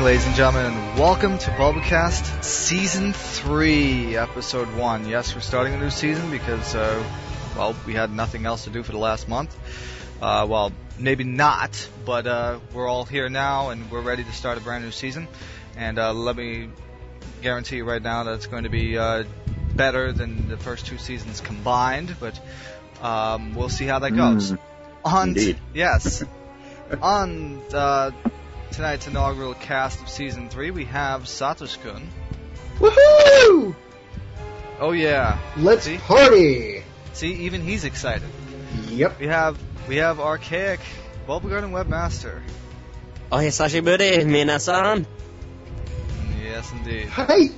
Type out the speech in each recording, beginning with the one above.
ladies and gentlemen, and welcome to Bulbacast Season 3, Episode 1. Yes, we're starting a new season because, we had nothing else to do for the last month. Maybe not, but we're all here now, and we're ready to start a brand new season. And let me guarantee you right now that it's going to be better than the first two seasons combined, but we'll see how that goes. Indeed. Yes. On tonight's inaugural cast of Season 3, we have Satoshi-kun. Woohoo! Oh yeah. Let's party! See, even he's excited. Yep. We have Archaic, Bulba Garden Webmaster. Oh, hisashiburi, minasan. Yes, indeed. Hi!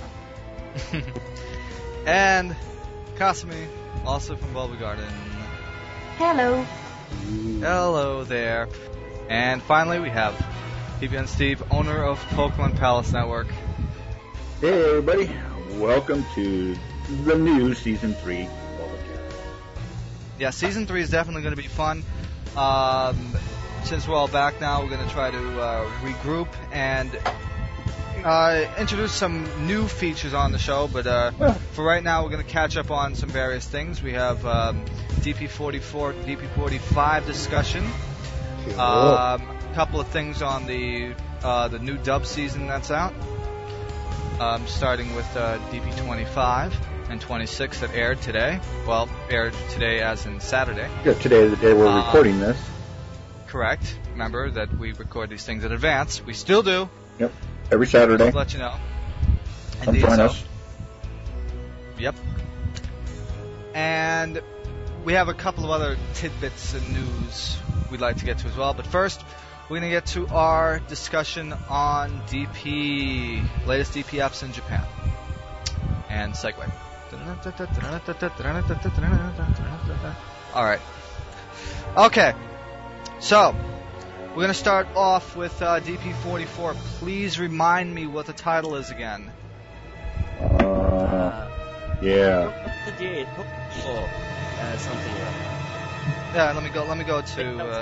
And Kasumi, also from Bulba Garden. Hello. Hello there. And finally, we have PBN Steve, owner of Pokemon Palace Network. Hey everybody, welcome to the new Season 3. Yeah, Season 3 is definitely going to be fun. Since we're all back now, we're going to try to regroup and introduce some new features on the show. But for right now, we're going to catch up on some various things. We have DP44, DP45 discussion. A couple of things on the new dub season that's out. Starting with DP25 and 26 that aired today. Well, aired today as in Saturday. Yeah, today is the day we're recording this. Correct. Remember that we record these things in advance. We still do. Yep. Every Saturday. Just to let you know. Come join us. Yep. And we have a couple of other tidbits and news we'd like to get to as well. But first, we're going to get to our discussion on DP, latest DP apps in Japan. And segue. Alright. Okay. So, we're going to start off with DP44. Please remind me what the title is again. Yeah. Something. Yeah, let me go to.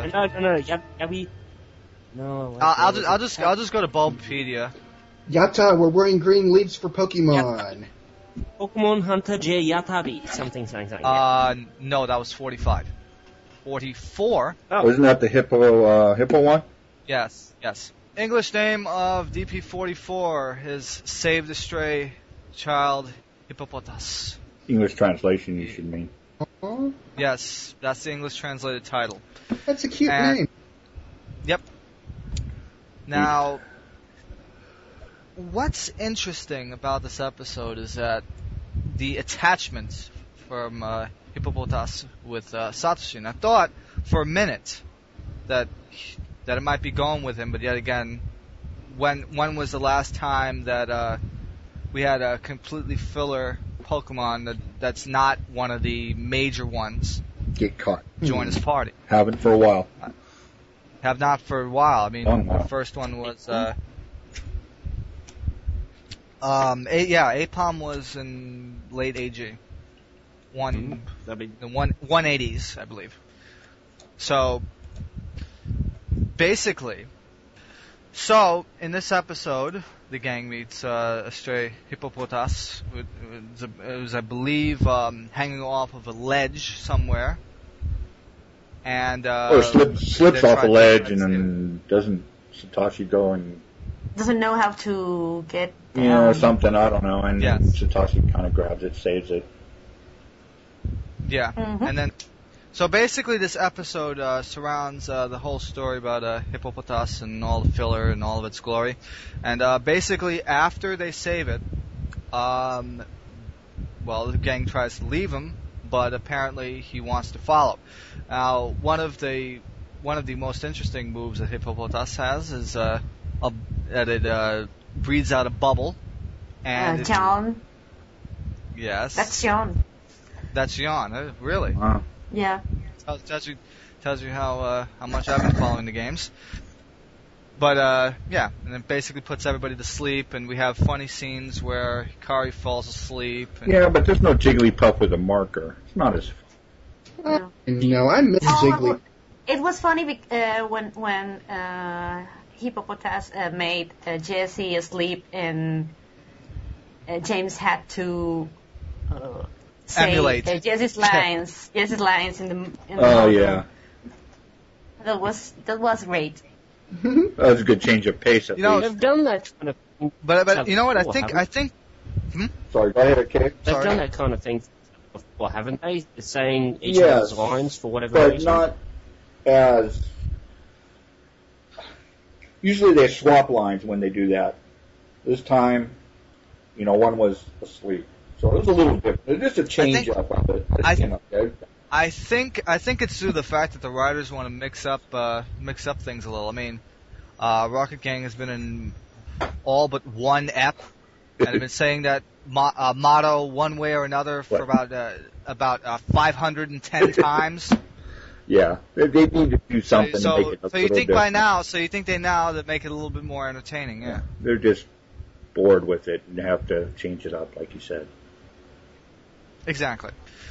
No. I'll just go to Bulbapedia. Yatta, we're wearing green leaves for Pokemon. Pokemon Hunter J Yatabi. Something. No, that was 45. 44. Oh. Wasn't that the hippo one? Yes. English name of DP44 is Save the Stray Child Hippopotas. English translation, you should mean. Aww. Yes, that's the English translated title. That's a cute name. Yep. Now, what's interesting about this episode is that the attachment from Hippopotas with Satoshi. And I thought for a minute that it might be going with him, but yet again, when was the last time that we had a completely filler Pokemon that's not one of the major ones Get caught. join his party? Haven't for a while. Have not for a while. I mean, Wow. the first one was Apom was in late AG. 180s, I believe. So basically, in this episode, the gang meets a stray Hippopotas. It was, I believe, hanging off of a ledge somewhere. And Or slips off a ledge and then doesn't Satoshi go and... Doesn't know how to get down. Yeah, or something, I don't know. And Yes. Satoshi kind of grabs it, saves it. Yeah, Mhm. and then, so basically this episode surrounds the whole story about Hippopotas and all the filler and all of its glory. And basically after they save it, the gang tries to leave him, but apparently he wants to follow. Now, one of the most interesting moves that Hippopotas has is that it breathes out a bubble. And John. Yes. That's John. That's Jan, really? Wow. Yeah. Tells you how much I've been following the games. But and it basically puts everybody to sleep, and we have funny scenes where Hikari falls asleep. And Yeah, but there's no Jigglypuff with a marker. It's not as... No, I miss Jiggly. It was funny when Hippopotas made Jesse asleep, and James had to say Emulate. Jesse's lines in the Oh yeah, That was great. that was a good change of pace. At You know, least. They've done that kind of thing. But you know what? I before, think. Sorry, go ahead, okay. They've Sorry. done that kind of thing before, haven't they? Saying each Yes, other's lines for whatever but reason. not as. Usually they swap lines when they do that. This time, one was asleep, so it was a little different. It's just a change up of it. I think it's through the fact that the writers want to mix up things a little. I mean, Rocket Gang has been in all but one ep, and I've been saying that motto one way or another for about 510 times. Yeah, they need to do something to make it a So little you think different. by now? So you think they now that make it a little bit more entertaining? Yeah. They're just bored with it and have to change it up, like you said. Exactly.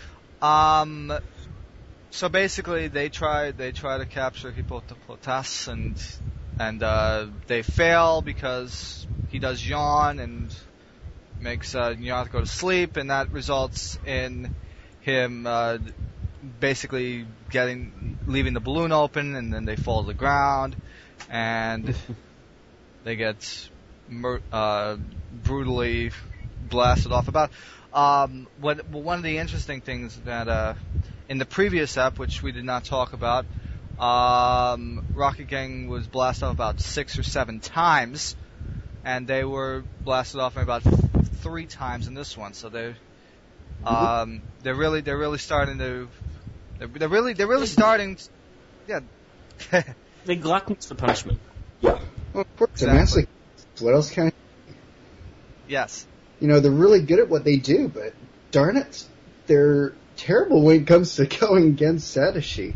So basically, they try to capture Hippopotas, and they fail because he does yawn and makes Nyarlathotep go to sleep, and that results in him basically leaving the balloon open, and then they fall to the ground, and they get brutally blasted off. One of the interesting things that in the previous ep, which we did not talk about, Rocket Gang was blasted off about 6 or 7 times, and they were blasted off about 3 times in this one. So they're really starting to. They're really starting. Yeah. They're gluttons for punishment. Yeah. Well, of course, exactly. What else can I... Yes. They're really good at what they do, but darn it, they're terrible when it comes to going against Satoshi.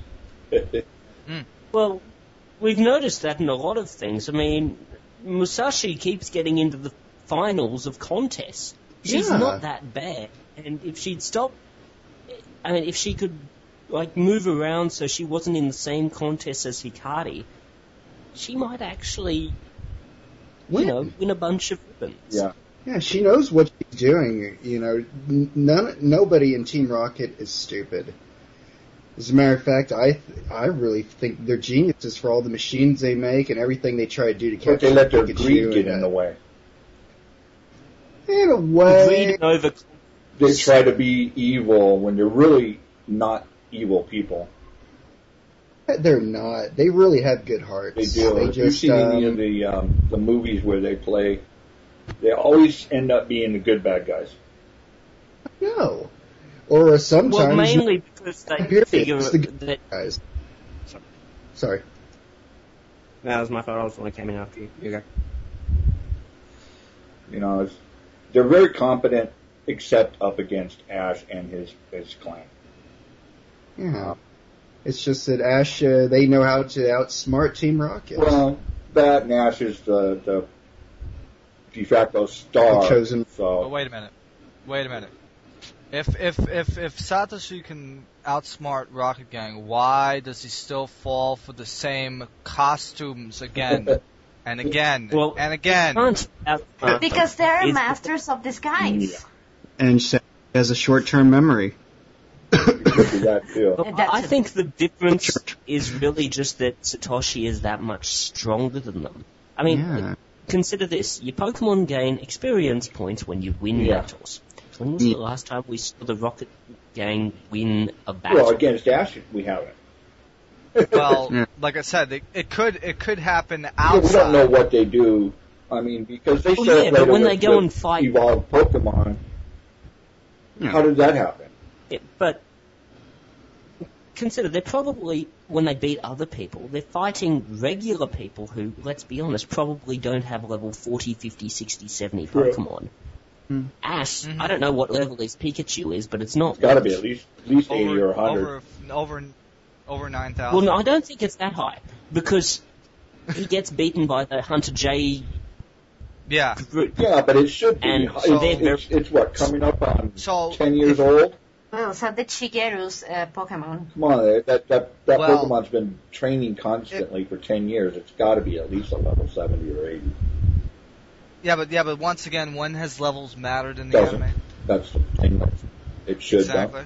Well, we've noticed that in a lot of things. I mean, Musashi keeps getting into the finals of contests. She's Yeah. not that bad, and if she'd stop, if she could move around so she wasn't in the same contest as Hikari, she might actually, win a bunch of ribbons. Yeah. Yeah, she knows what she's doing. Nobody in Team Rocket is stupid. As a matter of fact, I really think they're geniuses for all the machines they make and everything they try to do to capture But they let their Pikachu greed get and, in the way. In a way, Greed over. They try to be evil when they're really not evil people. they're not. They really have good hearts. They do. They If you've just, seen any of the movies where they play, they always end up being the good bad guys. no. Or sometimes... Well, mainly because they Period. figure It's the good that. guys. Sorry. That was my fault. I was the one that came in after you. You go. They're very competent, except up against Ash and his clan. Yeah. It's just that Ash, they know how to outsmart Team Rocket. Well, that and Ash is the de facto star. The chosen. So But wait a minute. If Satoshi can outsmart Rocket Gang, why does he still fall for the same costumes again and again and again? Because they're masters of disguise. Yeah. And she has a short-term memory. it could be that too. Well, I think the difference is really just that Satoshi is that much stronger than them. I mean, Yeah. consider this. Your Pokemon gain experience points when you win Yeah. battles. When was the last time we saw the Rocket Gang win a battle? Well, against Ash, we haven't. Well, Yeah. like I said, it could happen Yeah, outside. we don't know what they do. I mean, because they Oh, said yeah, but later when they with go and fight- evolved Pokemon, Yeah. how did that happen? Yeah, but consider, they're probably, when they beat other people, they're fighting regular people who, let's be honest, probably don't have level 40, 50, 60, 70 Pokemon. Ash, I don't know what level his Pikachu is, but it's not. It's got to be at least 80 or 100. over 9,000. Well, no, I don't think it's that high, because he gets beaten by the Hunter J Yeah. group. Yeah, but it should be. And It's- so they're it's what, coming up on So 10 years if- old? Well, so did Shigeru's Pokemon. Come on, that Well, Pokemon's been training constantly for 10 years. It's got to be at least a level 70 or 80. Yeah, but once again, when has levels mattered in the Doesn't. anime? That's the thing. It should. Exactly.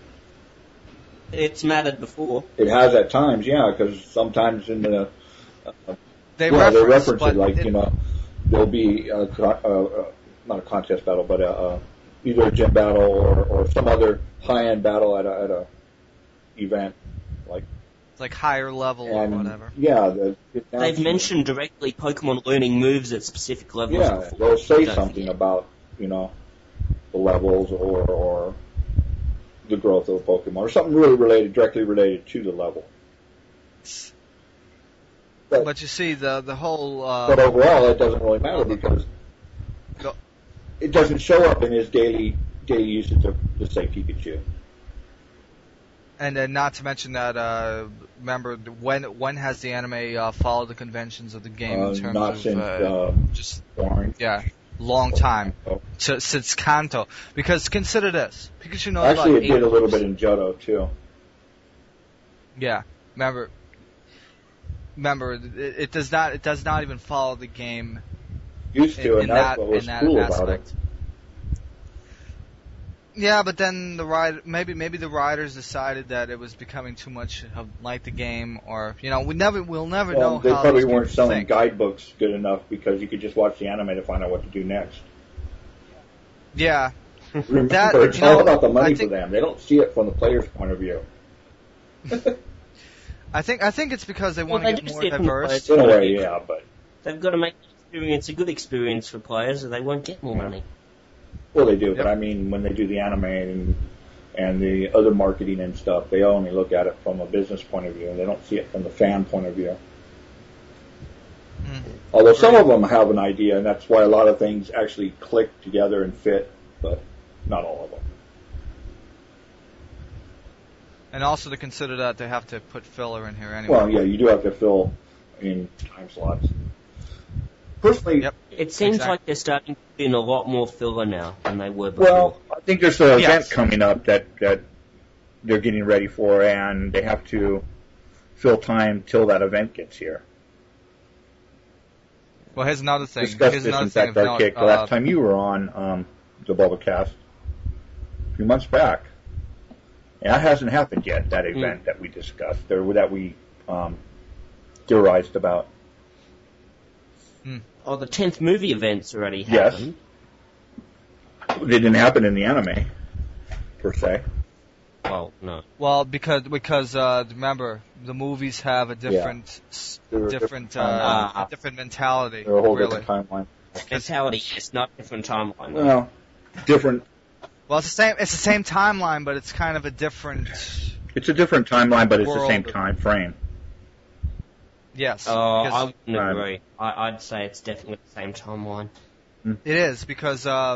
It's mattered before. It has at times, yeah, because sometimes in the They reference reference it like it, there'll be not a contest battle, but either a gym battle or some other high-end battle at a event like. It's like higher level or whatever. Yeah, They've mentioned directly Pokemon learning moves at specific levels. Yeah, before. they'll say Don't something forget. about the levels or the growth of a Pokemon or something really directly related to the level. But you see, the whole. But overall, it doesn't really matter because it doesn't show up in his daily usage of, let's say, Pikachu. And then not to mention that, remember, when has the anime followed the conventions of the game in terms not of since just Orange. long time Oh. since Kanto? Because consider this, Pikachu knows Actually, about it did a little moves. bit in Johto too. Yeah, remember, it does not even follow the game Used to, in and that's what was cool about it. aspect. Yeah, but then maybe the writers decided that it was becoming too much of like the game, or we'll never know They how probably these weren't people selling think. guidebooks good enough because you could just watch the anime to find out what to do next. Yeah, Remember, it's all about the money for them. They don't see it from the player's point of view. I think it's because they want Well, to they get do more see it from the diverse. players. In a way, yeah, but They've got to make the experience a good experience for players, or they won't get more money. well, they do. Yep. But I mean, when they do the anime and the other marketing and stuff, they only look at it from a business point of view, and they don't see it from the fan point of view. Although some of them have an idea, and that's why a lot of things actually click together and fit, but not all of them. And also to consider that they have to put filler in here anyway. Well, yeah, you do have to fill in time slots. Personally, Yep. It seems Exactly. like they're starting to put in a lot more filler now than they were before. Well, I think there's an Yes. event coming up that they're getting ready for, and they have to fill time till that event gets here. Well, here's another thing. Discussed Here's this, another in thing fact, of note. Arcade, the last time you were on the BubbleCast, a few months back. And that hasn't happened yet, that event that we discussed, or that we theorized about. Oh, the 10th movie event's already Yes. happened. It didn't happen in the anime, per se. Well, no. Well, because remember, the movies have a different They're a different mentality. They're a whole really. different timeline. Mentality is not different timeline. Well, different. Well, it's the same. It's the same timeline, but it's kind of a different. It's a different timeline, but it's the World. same time frame. Yes. I because wouldn't Right. agree. I'd say it's definitely the same timeline. it is because I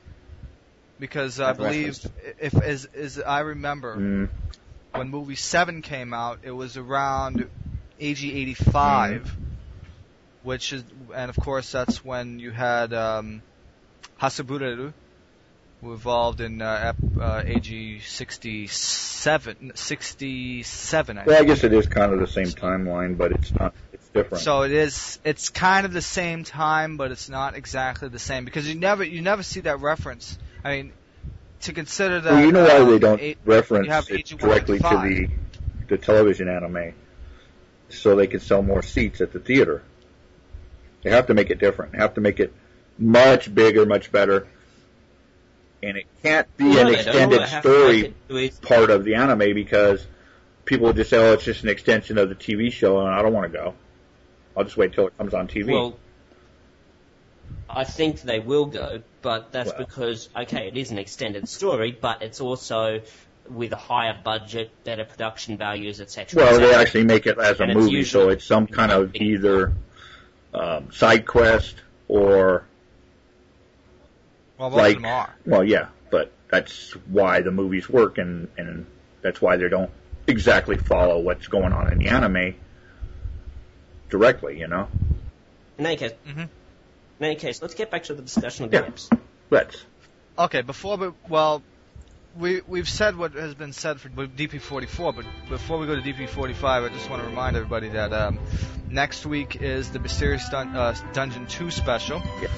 believe if as I remember when movie 7 came out, it was around AG 85, which is, and of course that's when you had Hasabureru, who evolved in AG 67, I Well, I think. guess it is kind of the same timeline, but it's not. It's different. So it's kind of the same time, but it's not exactly the same because you never see that reference. I mean, to consider that. Well, you know why they don't you reference have it AG directly to 185. the television anime, so they can sell more seats at the theater. They have to make it different. They have to make it much bigger, much better. And it can't be No, an they don't. extended They have to make story it too easy. part of the anime because people would just say, oh, it's just an extension of the TV show, and I don't want to go. I'll just wait till it comes on TV. Well, I think they will go, but that's Well. because, okay, it is an extended story, but it's also with a higher budget, better production values, etc. Well, they actually make it as a And it's movie, so usually- it's some kind of either side quest or Well, most like, of them are. well, yeah, but that's why the movies work, and that's why they don't exactly follow what's going on in the anime directly, you know? In any case, Mhm. let's get back to the discussion of Yeah. games. Let's. Okay, before we, well, we've said what has been said for DP44, but before we go to DP45, I just want to remind everybody that next week is the Mysterious Dungeon 2 special. Yes.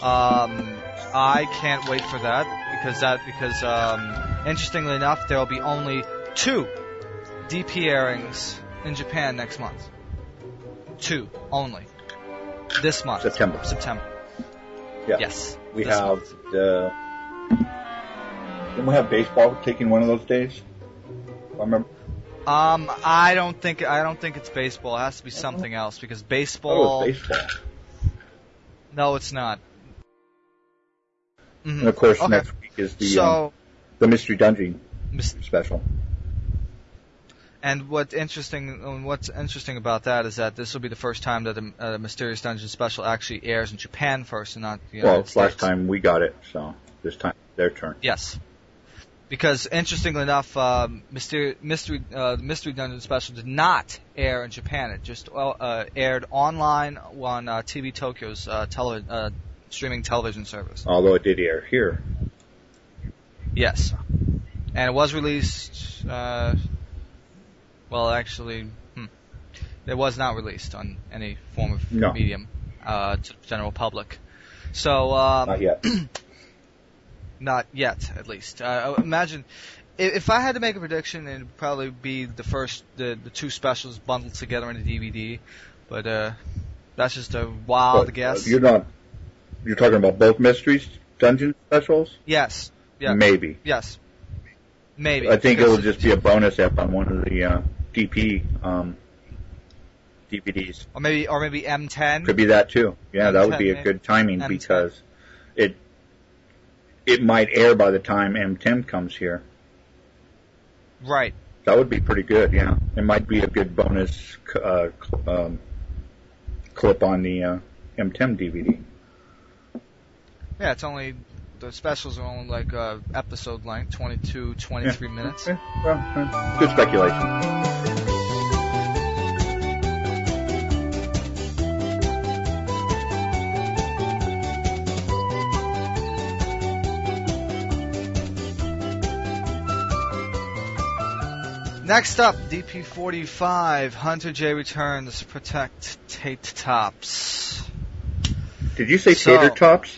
I can't wait for that because interestingly enough, there will be only 2 DP airings in Japan next month. 2 only. This month. September. Yeah. Yes. We have the. Didn't we have baseball taking one of those days? I remember. I don't think it's baseball. It has to be something else because baseball. Oh, it's baseball. No, it's not. Mm-hmm. And of course, Okay. next week is the Mystery Dungeon special. And what's interesting about that is that this will be the first time that the Mysterious Dungeon special actually airs in Japan first and not the United States. Last time we got it, so this time their turn. Yes. Because interestingly enough, Mystery Dungeon special did not air in Japan. It just aired online on TV Tokyo's streaming television service. Although it did air here. Yes. And it was released, it was not released on any form of medium to the general public. So, Not yet. not yet, at least. Imagine, if I had to make a prediction, it would probably be the 2 specials bundled together in a DVD. But that's just a wild guess. You're talking about both Mysteries Dungeon specials? Yes. Yeah. Maybe. Yes. Maybe. I think it will just be a bonus app on one of the DP DVDs. Or maybe M10. Could be that too. Yeah, that would be a good timing M10. because it might air by the time M10 comes here. Right. That would be pretty good. Yeah, it might be a good bonus clip on the M10 DVD. Yeah, the specials are only like episode length, 22, 23 minutes. Yeah, well, good speculation. Next up, DP45, Hunter J returns to protect Tate Tops. Did you say tater tops?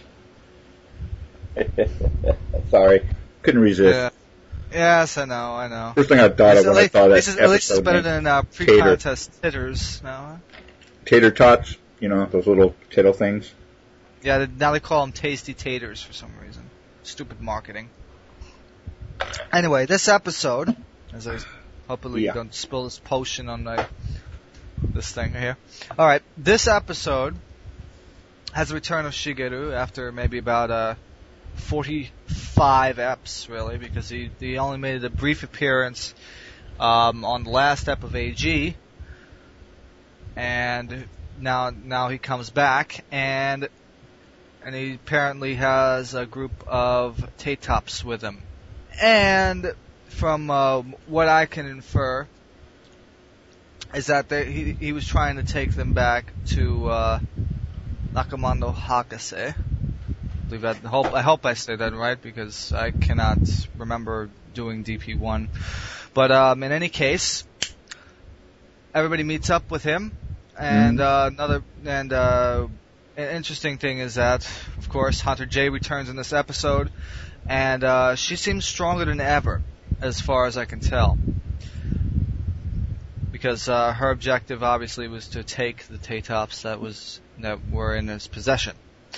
Sorry, couldn't resist. Yeah. Yes, I know. First thing I thought of when I saw that episode. At least it's better than pre-contest titters now. Tater tots, those little tittle things. Yeah, now they call them tasty taters for some reason. Stupid marketing. Anyway, this episode, as I hopefully don't spill this potion on this thing here. All right, this episode has the return of Shigeru after maybe about 45 eps, really, because he only made a brief appearance on the last ep of AG, and now he comes back, and he apparently has a group of Tate-Tops with him. And from what I can infer is that he was trying to take them back to Nakamando Hakase. I hope I say that right because I cannot remember doing DP1. But in any case, everybody meets up with him, and an interesting thing is that, of course, Hunter J returns in this episode, and she seems stronger than ever, as far as I can tell, because her objective obviously was to take the Tate-Tops that were in his possession.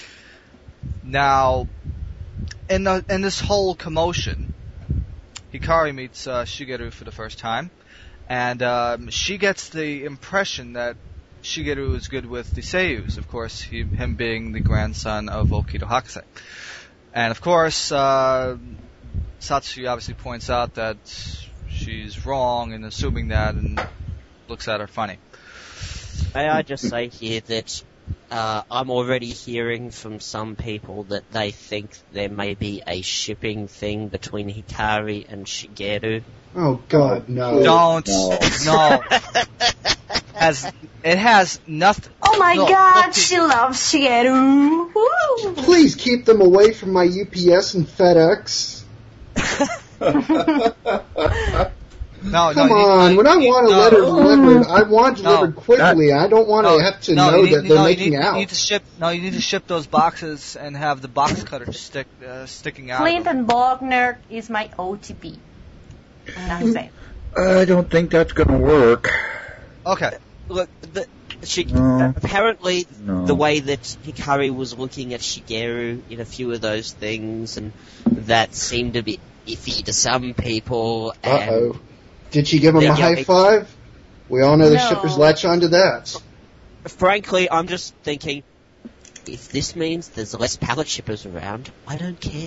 Now, in this whole commotion, Hikari meets Shigeru for the first time, and she gets the impression that Shigeru is good with the Seiyus, of course, him being the grandson of Okido Hakase. And of course, Satsuki obviously points out that she's wrong in assuming that and looks at her funny. May I just say here that I'm already hearing from some people that they think there may be a shipping thing between Hikari and Shigeru. Oh God, no! Don't, no. It has nothing. Oh my God, she loves Shigeru. Woo! Please keep them away from my UPS and FedEx. No, Come on, when I want a letter delivered, I want it delivered quickly. I don't want to have to know that they're making out. You need to ship those boxes and have the box cutter sticking out. Clinton Bogner is my OTP. That's it. I don't think that's going to work. Okay. Look, apparently the way that Hikari was looking at Shigeru in a few of those things, and that seemed to be iffy to some people. Uh-oh. Did she give him a high five? We all know the shippers latch onto that. Frankly, I'm just thinking, if this means there's less pallet shippers around, I don't care.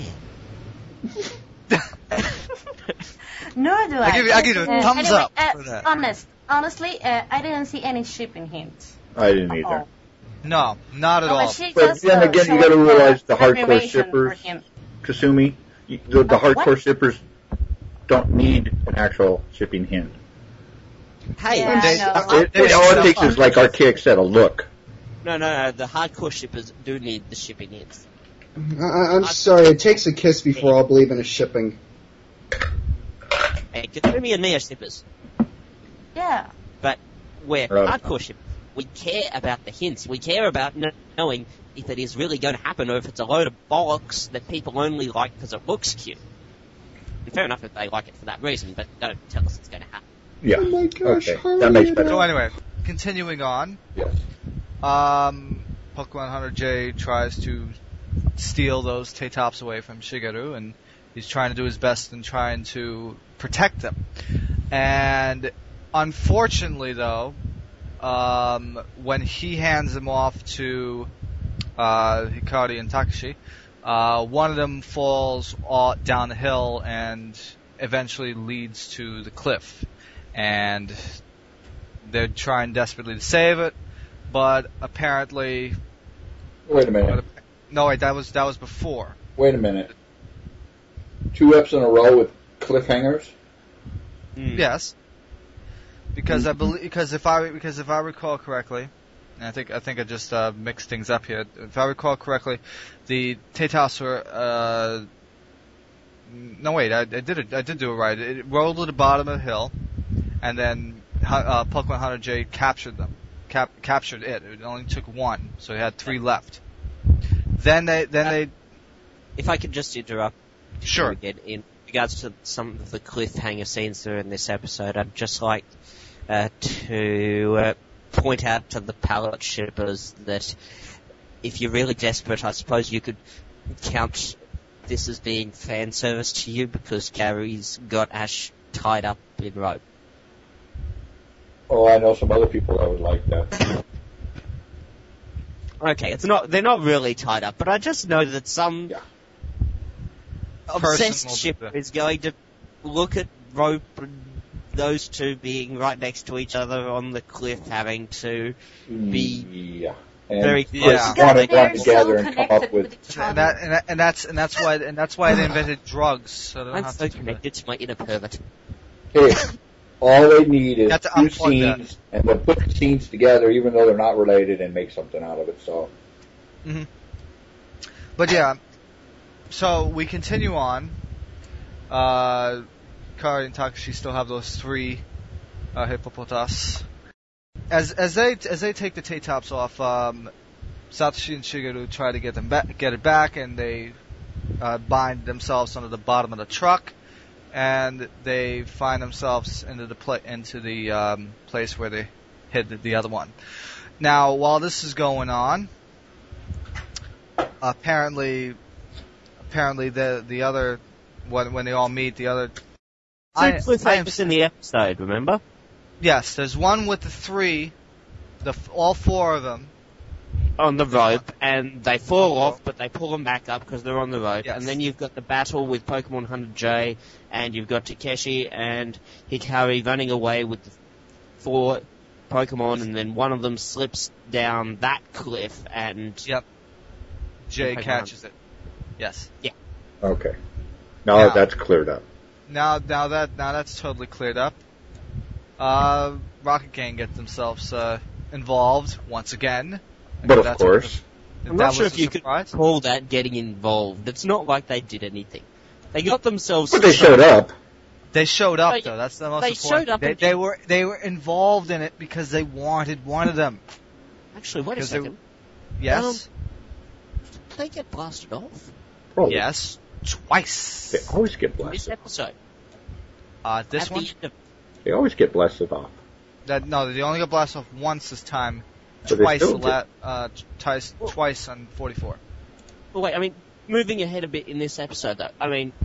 Nor do I. I give it a thumbs anyway, up for that. Honestly, I didn't see any shipping hints. I didn't either. No, not at all. But then again, you got to realize the hardcore shippers, Kasumi, the hardcore shippers don't need an actual shipping hint. Hey, Yeah, All it takes is, like Archaic said, a look. No, the hardcore shippers do need the shipping hints. I'm sorry, it takes a kiss before I'll believe in a shipping. Hey, Kasumi and me are shippers. Yeah. But we're Right. hardcore shippers. We care about the hints. We care about knowing if it is really going to happen or if it's a load of bollocks that people only like because it looks cute. And fair enough if they like it for that reason, but don't tell us it's going to happen. Yeah. Oh my gosh, okay. That makes better. So anyway, continuing on. Yes. Pokemon Hunter J tries to steal those T-Tops away from Shigeru, and he's trying to do his best in trying to protect them. And unfortunately, though, when he hands them off to Hikari and Takashi, one of them falls down the hill and eventually leads to the cliff. And they're trying desperately to save it, but apparently... Wait a minute. No, wait, that was before. Wait a minute. 2 eps in a row with cliffhangers? Yes. Because I believe, because if I recall correctly, and I think I just mixed things up here. If I recall correctly, the Teitos were no wait, I did do it right. It rolled to the bottom of the hill, and then Pokemon Hunter J captured them. Captured it. It only took 1, so he had 3 left. Then they. If I could just interrupt. Sure. Again, in regards to some of the cliffhanger scenes that are in this episode, I'd just like to point out to the pallet shippers that if you're really desperate, I suppose you could count this as being fan service to you because Gary's got Ash tied up in rope. Oh, I know some other people that would like that. Okay, they're not really tied up, but I just know that some obsessed shipper is going to look at rope and those two being right next to each other on the cliff, having to be very close. Want to get together and come up with and that's why they invented drugs. So they don't I'm have so to connected to my inner pervert. Hey, all they need is Have to 2 unplug scenes, and they'll put the scenes together, even though they're not related, and make something out of it. So, But yeah, so we continue on. Kari and Takashi still have those 3 hippopotas. As they take the T-Tops off, Satoshi and Shigeru try to get it back, and they bind themselves onto the bottom of the truck, and they find themselves into the place where they hid the other one. Now, while this is going on, apparently the other when they all meet, the other. Cliffhangers in the episode, remember? Yes, there's one with the 3, all 4 of them. On the rope, and they fall off, but they pull them back up because they're on the rope. Yes. And then you've got the battle with Pokemon Hunter J, and you've got Takeshi and Hikari running away with the 4 Pokemon, and then one of them slips down that cliff, and... Yep. Jay catches it. Yes. Yeah. Okay. Now that's cleared up. Now that's totally cleared up. Rocket Gang get themselves involved once again. But of course. I'm not sure if you could call that getting involved. It's not like they did anything. They got themselves. But they showed up. They showed up, They- though. That's the most they important. showed up and- They were involved in it because they wanted one of them. Actually, wait a 'Cause they- second. Yes. Did they get blasted off? Probably. Yes. Twice. They always get This blasted. episode. This At one? the end of- They always get blasted off. No, they only got blasted off once this time. But they Twice, still get- twice on 44. Well, wait, I mean, moving ahead a bit in this episode, though. I mean,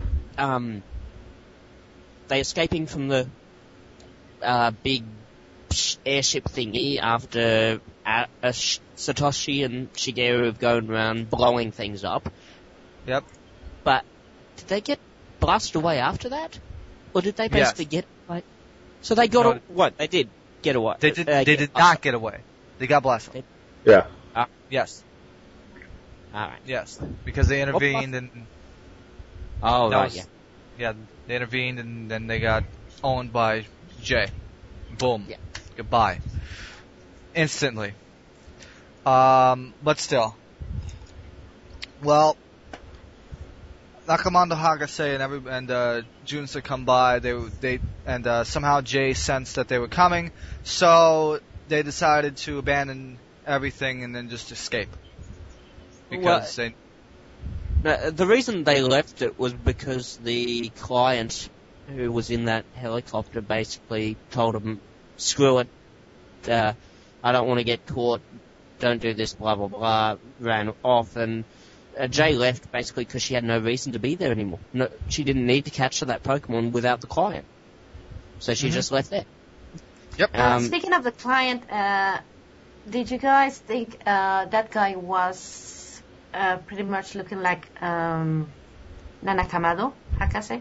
they escaping from the big airship thingy after Satoshi and Shigeru have gone around blowing things up. Yep. But did they get blasted away after that? Or did they basically get away? So they got No. what? They did get away. They did not get away. They got blasted. Yeah. Yes. Alright. Yes. Because they intervened and Oh, that right, was- yeah. yeah, they intervened and then they got owned by Jay. Boom. Yeah. Goodbye. Instantly. But still. Well, Nakamando Hagase and Junsa come by. They somehow Jay sensed that they were coming, so they decided to abandon everything and then just escape. Because Now, the reason they left it was because the client who was in that helicopter basically told them, screw it, I don't want to get caught, don't do this, blah, blah, blah, ran off, and Jay left basically because she had no reason to be there anymore. No, she didn't need to capture that Pokemon without the client. So she just left there. Yep. Speaking of the client, did you guys think that guy was pretty much looking like Nanakamado Hakase?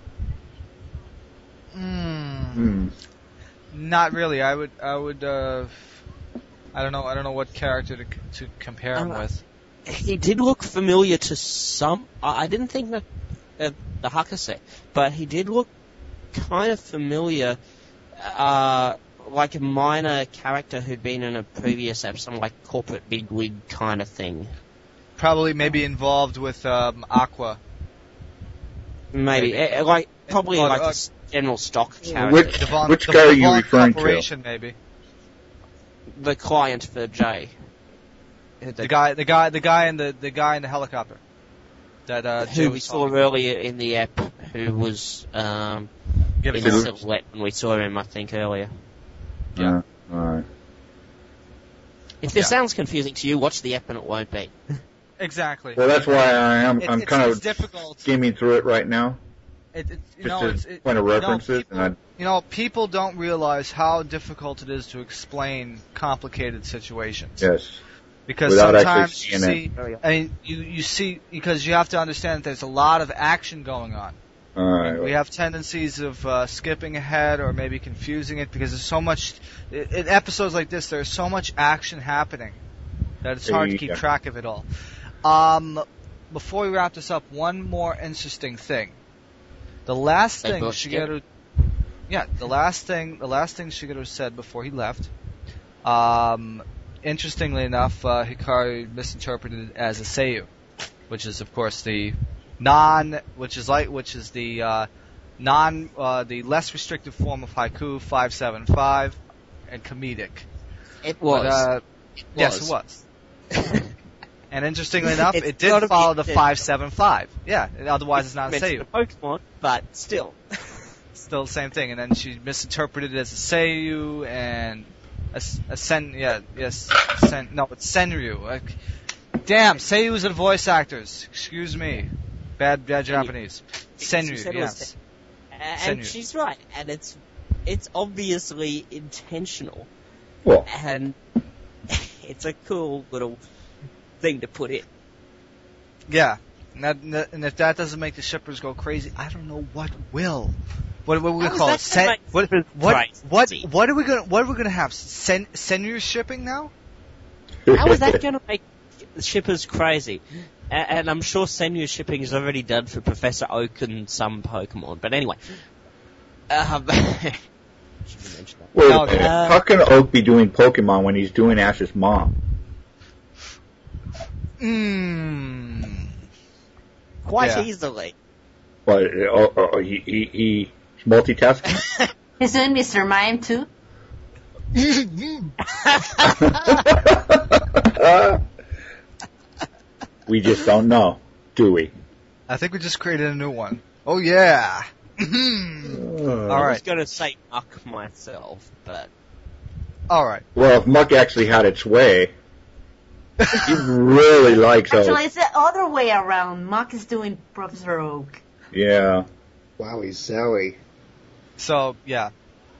Not really. I don't know what character to compare him with. He did look familiar to some. I didn't think that the Hakase, but he did look kind of familiar, like a minor character who'd been in a previous episode, like corporate bigwig kind of thing. Probably maybe involved with Aqua. Maybe. Probably Or, like a general stock character. Which guy are you Devon referring to? Corporation, maybe. The client for Jay. The guy in the helicopter. That Jay who we was saw talking earlier in the app, who was Giving in us- silhouette when we saw him, I think, earlier. Yeah. Alright. If this Yeah. sounds confusing to you, watch the app and it won't be. Exactly. Well, that's why I'm kind it's of difficult. skimming through it right now. It's point of references, people don't realize how difficult it is to explain complicated situations. Yes. Because Without actually sometimes you seeing see, I mean, you see, because you have to understand that there's a lot of action going on. Alright. We have tendencies of skipping ahead or maybe confusing it because there's so much. In episodes like this, there's so much action happening that it's hard to keep Yeah. track of it all. Before we wrap this up, one more interesting thing. The last They thing both Shigeru, the last thing Shigeru said before he left. Interestingly enough, Hikaru misinterpreted it as a Seiyu, which is of course the the less restrictive form of haiku 575 and comedic. It was. But, It yes, was. it was. And interestingly enough, It's it did gotta be follow the intentional. 575. Yeah, otherwise it's not a Mentioned Seiyu. a Pokemon, but still. Still the same thing. And then she misinterpreted it as a Seiyu and it's Senryu. Damn, Seiyus are voice actors. Excuse me. Bad Japanese. She Senryu, said it was yes. And Senryu. she's right, and it's obviously intentional, Well, and it's a cool little thing to put in. Yeah. And if that doesn't make the shippers go crazy, I don't know what will. What are we gonna How is call that it? gonna make shippers crazy? What are we gonna have? Senryu shipping now? How is that going to make shippers crazy? And I'm sure Senryu shipping is already done for Professor Oak and some Pokemon. But anyway. Shouldn't mention that. wait No, a minute. How can Oak be doing Pokemon when he's doing Ash's mom? Quite Yeah. easily. Well, he's multitasking. He's doing Mr. Mime too. We just don't know, do we? I think we just created a new one. Oh yeah. All I was right. going to say Muck myself, but All right. Well, if Muck actually had its way, he really likes those. Actually, it's the other way around. Muck is doing Professor Oak. Yeah. Wowie zowie. So yeah.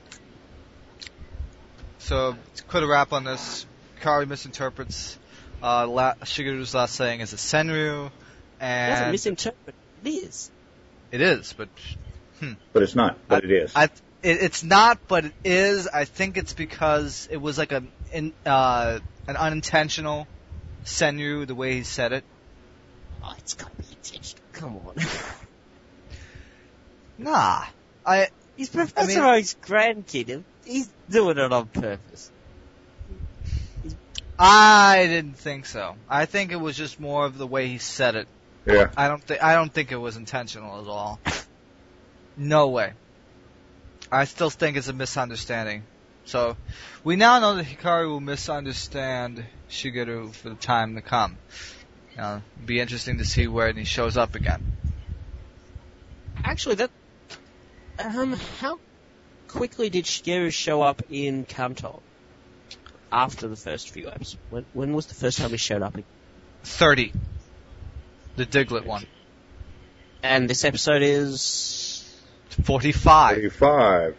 So to put a wrap on this, Hikari misinterprets Shigeru's last saying as a Senryu, it doesn't and misinterpret. It is. it is, but But it's not. But it is. it's not, but it is. I think it's because it was like an unintentional Senryu, the way he said it. Oh, it's got to be intentional. Come on. Nah, He's Professor Oak's grandkid. He's doing it on purpose. I didn't think so. I think it was just more of the way he said it. Yeah. I don't think it was intentional at all. No way. I still think it's a misunderstanding. So, we now know that Hikari will misunderstand Shigeru for the time to come. It'll be interesting to see where he shows up again. Actually, how quickly did Shigeru show up in Kanto after the first few episodes? When was the first time he showed up? 30. The Diglett one. And this episode is 45. 35.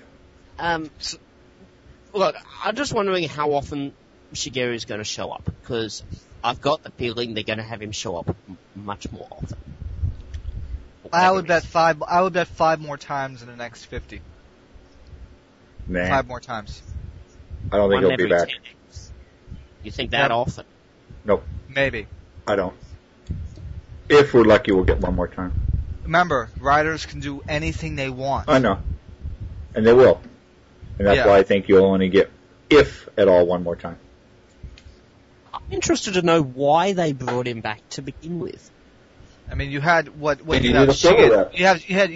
Look, I'm just wondering how often Shigeru is going to show up, because I've got the feeling they're going to have him show up much more often. I would bet 5 more times in the next 50. Nah. 5 more times. I don't think One he'll be every back. 10 episodes. You think that Yep. often? Nope. Maybe. I don't. If we're lucky, we'll get one more time. Remember, writers can do anything they want. I know. And they will. And that's Yeah. why I think you'll only get, if at all, one more time. I'm interested to know why they brought him back to begin with. I mean, you had what They you needed have? a filler rep. You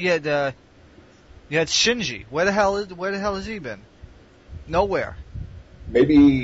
had Shinji. Where the hell has he been? Nowhere. Maybe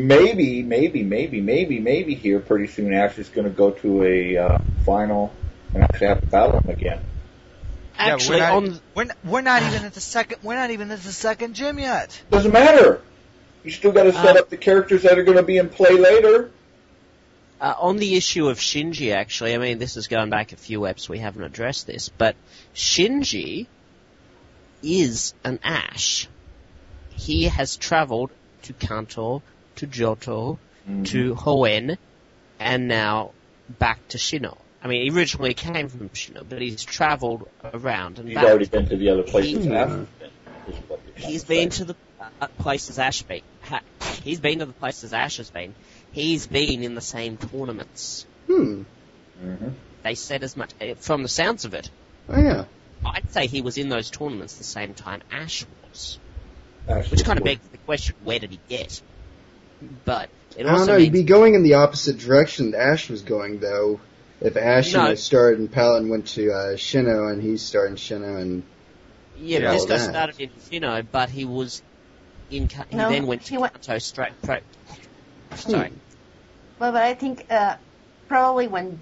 here pretty soon Ash is going to go to a final and actually have to battle him again. Actually, we're not even at the second. We're not even at the second gym yet. Doesn't matter. You still got to set up the characters that are going to be in play later. on the issue of Shinji, actually, I mean, this is going back a few eps, we haven't addressed this, but Shinji is an Ash. He has travelled to Kanto, to Johto, to Hoenn, and now back to Shino. I mean, he originally came from Shino, but he's travelled around and He's back. already been to the other places. Ash has been, is what you're trying He's to been say. to the places Ash been. He's been to the places Ash has been. He's been in the same tournaments. They said as much. From the sounds of it, Oh, yeah. I'd say he was in those tournaments the same time Ash was. Ash Which was kind of good. begs the question, where did he get? But it I don't also know. He'd means be going in the opposite direction that Ash was going, though. If Ash No. started in Paladin, went to Shino, and he started in Shino, and yeah, Yeah. this all guy that. started in Shino, but he was in. He No, then went to he went- Kanto straight. Sorry. Well, but I think probably when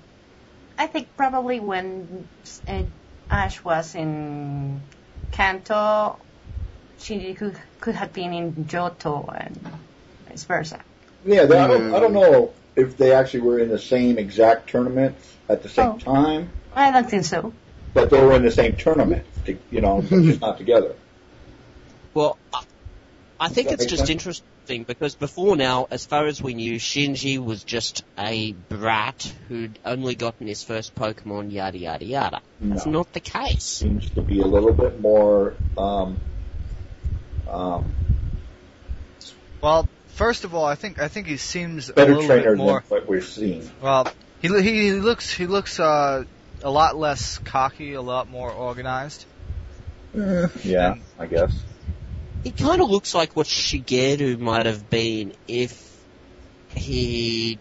Ash was in Kanto, Shinji could have been in Johto and vice versa. Yeah, I don't know if they actually were in the same exact tournaments at the same Oh. time, I don't think so. but they were in the same tournament, but just not together. Well, I think Does that it's make just sense? interesting because before now, as far as we knew, Shinji was just a brat who'd only gotten his first Pokemon, yada yada yada. That's No. not the case. Seems to be a little bit more. Well, first of all, I think he seems a Better little trainer bit more. than what we're seeing. Well, he looks a lot less cocky, a lot more organized. Yeah, I guess. He kind of looks like what Shigeru might have been if he...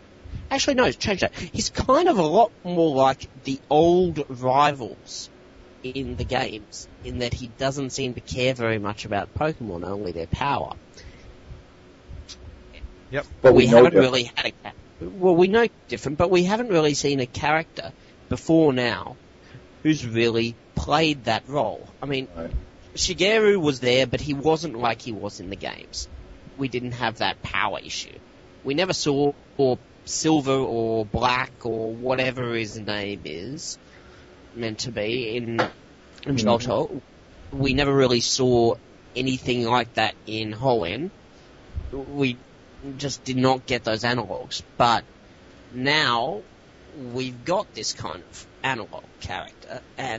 Actually, no, change that. He's kind of a lot more like the old rivals in the games, in that he doesn't seem to care very much about Pokemon, only their power. Yep. But we know haven't different. really had we know different, but we haven't really seen a character before now who's really played that role. I mean, Right. Shigeru was there, but he wasn't like he was in the games. We didn't have that power issue. We never saw Silver or Black or whatever his name is meant to be in Johto. We never really saw anything like that in Hoenn. We just did not get those analogues. But now we've got this kind of analog character, and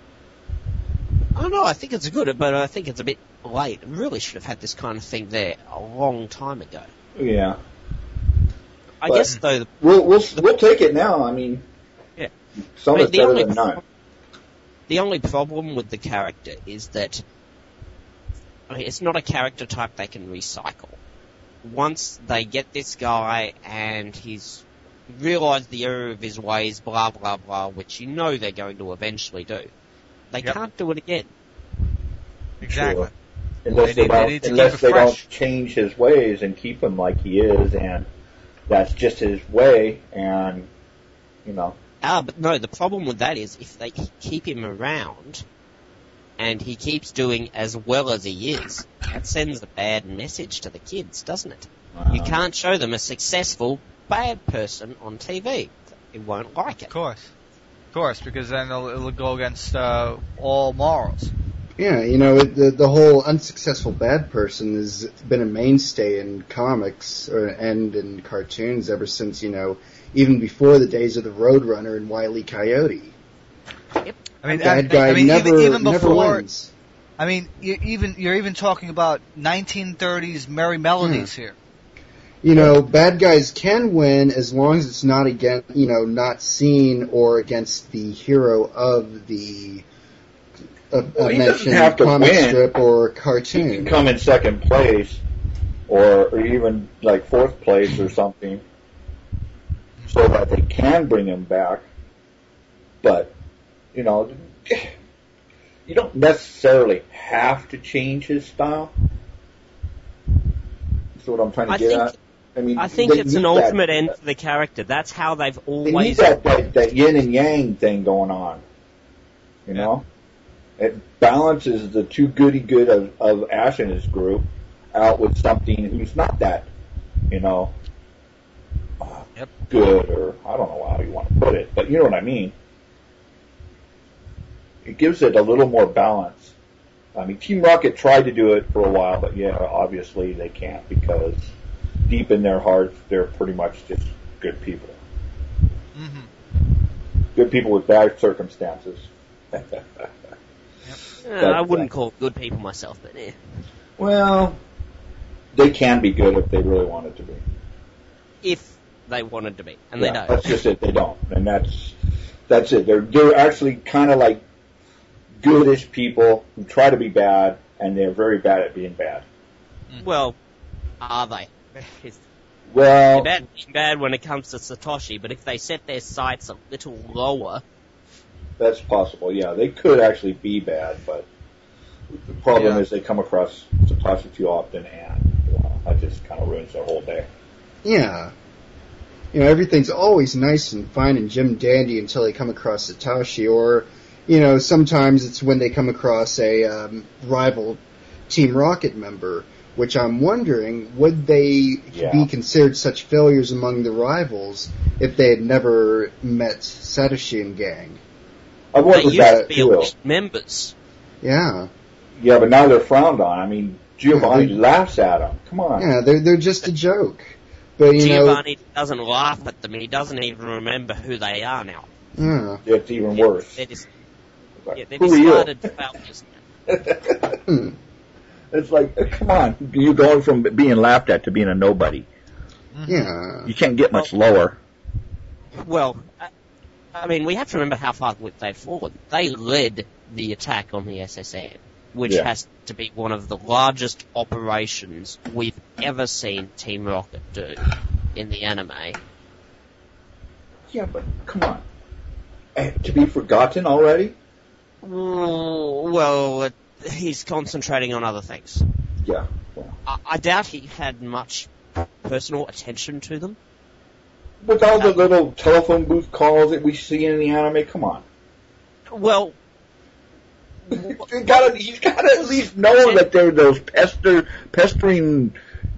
I don't know, I think it's good, but I think it's a bit late. We really should have had this kind of thing there a long time ago. Yeah. I But- guess, though, We'll take it now. I mean, Yeah. some I mean, is better than none. the only problem with the character is that, I mean, it's not a character type they can recycle. Once they get this guy and he's realised the error of his ways, blah, blah, blah, which you know they're going to eventually do, they Yep. can't do it again. Exactly. Sure. Unless They they, need- don't, they need to unless keep it they don't fresh. change his ways and keep him like he is, and that's just his way, and, you know. But no, the problem with that is if they keep him around and he keeps doing as well as he is, that sends a bad message to the kids, doesn't it? You can't show them a successful bad person on TV. They won't like it. Of course, because then it'll go against all morals. Yeah, you know, the whole unsuccessful bad person has been a mainstay in comics and in cartoons ever since, you know, even before the days of the Roadrunner and Wile E. Coyote. Yep. I mean, Bad guy never wins. I mean, you're even talking about 1930s Merry Melodies here. You know, bad guys can win as long as it's not against, you know, not seen or against the hero of the Well, he doesn't mentioned have to comic win. strip or He can cartoon. come in second place, or even like fourth place or something, so that they can bring him back. But, you know, you don't necessarily have to change his style. That's what I'm trying to get at. I think they it's an need ultimate that, end for the character. That's how they've They need always... that yin and yang thing going on. You know? It balances the too goody good of Ash and his group out with something who's not that, you know, good, or I don't know how you want to put it, but you know what I mean. It gives it a little more balance. I mean, Team Rocket tried to do it for a while, but yeah, obviously they can't, because deep in their hearts, they're pretty much just good people. Good people with bad circumstances. I wouldn't call good people myself, but yeah. Well, they can be good if they really wanted to be. If they wanted to be, and they don't. That's just it. They don't, and that's it. They're actually kind of like goodish people who try to be bad, and they're very bad at being bad. Well, are they? Well, They're bad when it comes to Satoshi, but if they set their sights a little lower... that's possible. Yeah, they could actually be bad, but the problem is they come across Satoshi too often, and that just kind of ruins their whole day. Yeah. You know, everything's always nice and fine and Jim Dandy until they come across Satoshi, or, you know, sometimes it's when they come across a rival Team Rocket member, which I'm wondering, would they be considered such failures among the rivals if they had never met Satoshi and gang? I They wondered used that to be too. elite members. Yeah. Yeah, but now they're frowned on. I mean, Giovanni laughs at them. Come on. Yeah, they're just a joke. But, you Giovanni doesn't laugh at them, he doesn't even remember who they are now. know... It's even worse. They're just... Like, they're who are you? discarded failures. It's like, come on, you're going from being laughed at to being a nobody. Yeah. You can't get much lower. Well, I mean, we have to remember how far they've fallen. They led the attack on the SSN, which has to be one of the largest operations we've ever seen Team Rocket do in the anime. Yeah, but come on. To be forgotten already? Well, he's concentrating on other things. Yeah. Well, I doubt he had much personal attention to them. with all the little telephone booth calls that we see in the anime, come on. Well, He's got to at least know that they're those pestering,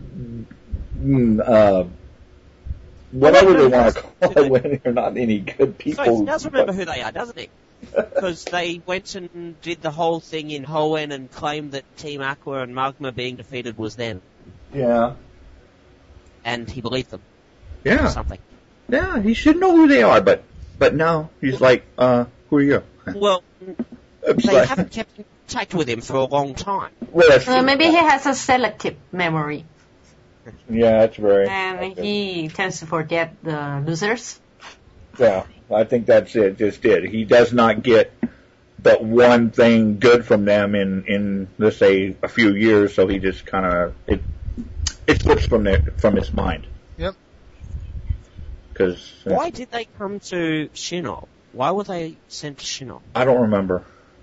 whatever they want to call it when they're not any good people. so he does remember who they are, doesn't he? Because they went and did the whole thing in Hoenn and claimed that Team Aqua and Magma being defeated was them. Yeah. And he believed them. Yeah. Or something. Yeah, he should know who they are, but no, he's like, who are you? Well, I'm they sorry. haven't kept in contact with him for a long time. Well, that's true. Maybe he has a selective memory, Yeah, that's very. and he tends to forget the losers. Yeah, I think that's it. Just it. He does not get but one thing good from them in let's say a few years, so he just kind of it slips from his mind. Yep. Because Why did they come to Shinnok? Why were they sent to Shinnok? I don't remember.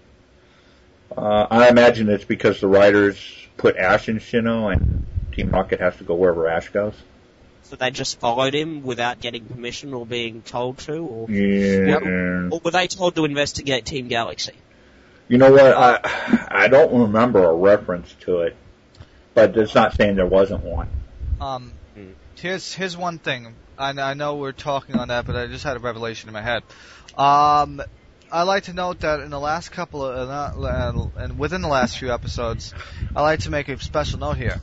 I imagine it's because the writers put Ash in Sinnoh, and Team Rocket has to go wherever Ash goes. So they just followed him without getting permission or being told to? Or, Yeah. or were they told to investigate Team Galaxy? You know what? I don't remember a reference to it, but it's not saying there wasn't one. Here's one thing. I know we're talking on that, but I just had a revelation in my head. I like to note that in the last couple of, and within the last few episodes, I like to make a special note here.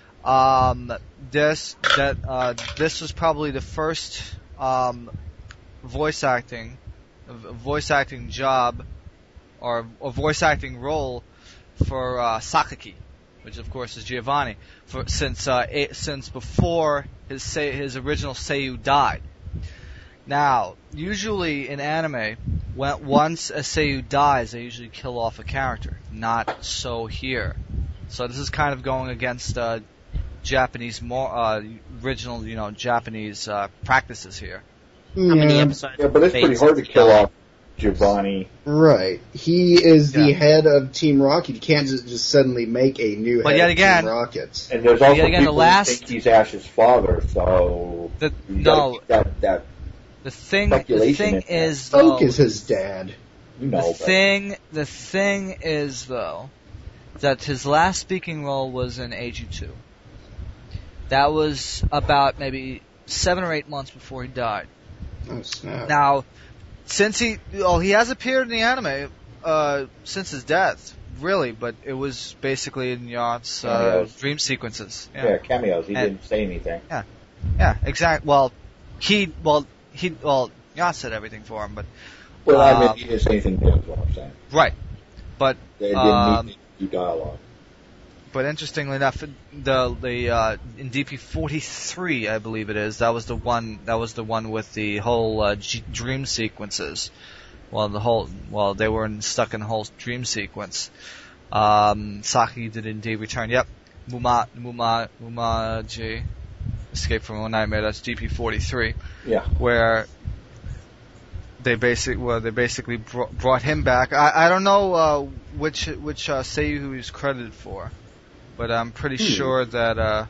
This was probably the first voice acting job or voice acting role for Sakaki, which of course is Giovanni, since before his original Seiyu died. Now, usually in anime, once a Seiyu dies, they usually kill off a character. Not so here. So this is kind of going against Japanese, original, Japanese practices here. How many episodes? Yeah, but it's pretty hard to kill off Giovanni. Right. He is the head of Team Rocket. You can't just suddenly make a new But head yet of again- Team Rocket. And there's also Yet again, the people last- who think he's Ash's father, so The- you gotta no. keep that The thing Speculation in there. is, though, Oak is his dad. you know. the thing is, though, that his last speaking role was in AG2. That was about maybe 7 or 8 months before he died. Oh, snap. Now, since he has appeared in the anime since his death, really, but it was basically in Yacht's dream sequences. Yeah, cameos. He And- didn't say anything. Yeah, exactly. Yacht said everything for him, but Well, I mean, he didn't say anything new, is what I'm saying. right. But They didn't need to do dialogue. But interestingly enough, in DP43, I believe it is, that was the one with the whole dream sequences. Well, they were stuck in the whole dream sequence. Saki did indeed return. Yep, Mumaji, Escape from a Nightmare. That's DP43. Yeah. Where they basically brought him back. I don't know which Seiyu he was credited for, but I'm pretty sure that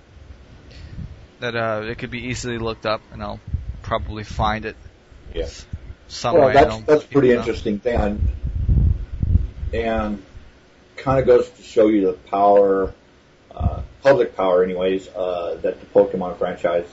it could be easily looked up, and I'll probably find it. Yeah. Some Well, way. that's pretty interesting thing, and kind of goes to show you the power, public power, anyways, that the Pokemon franchise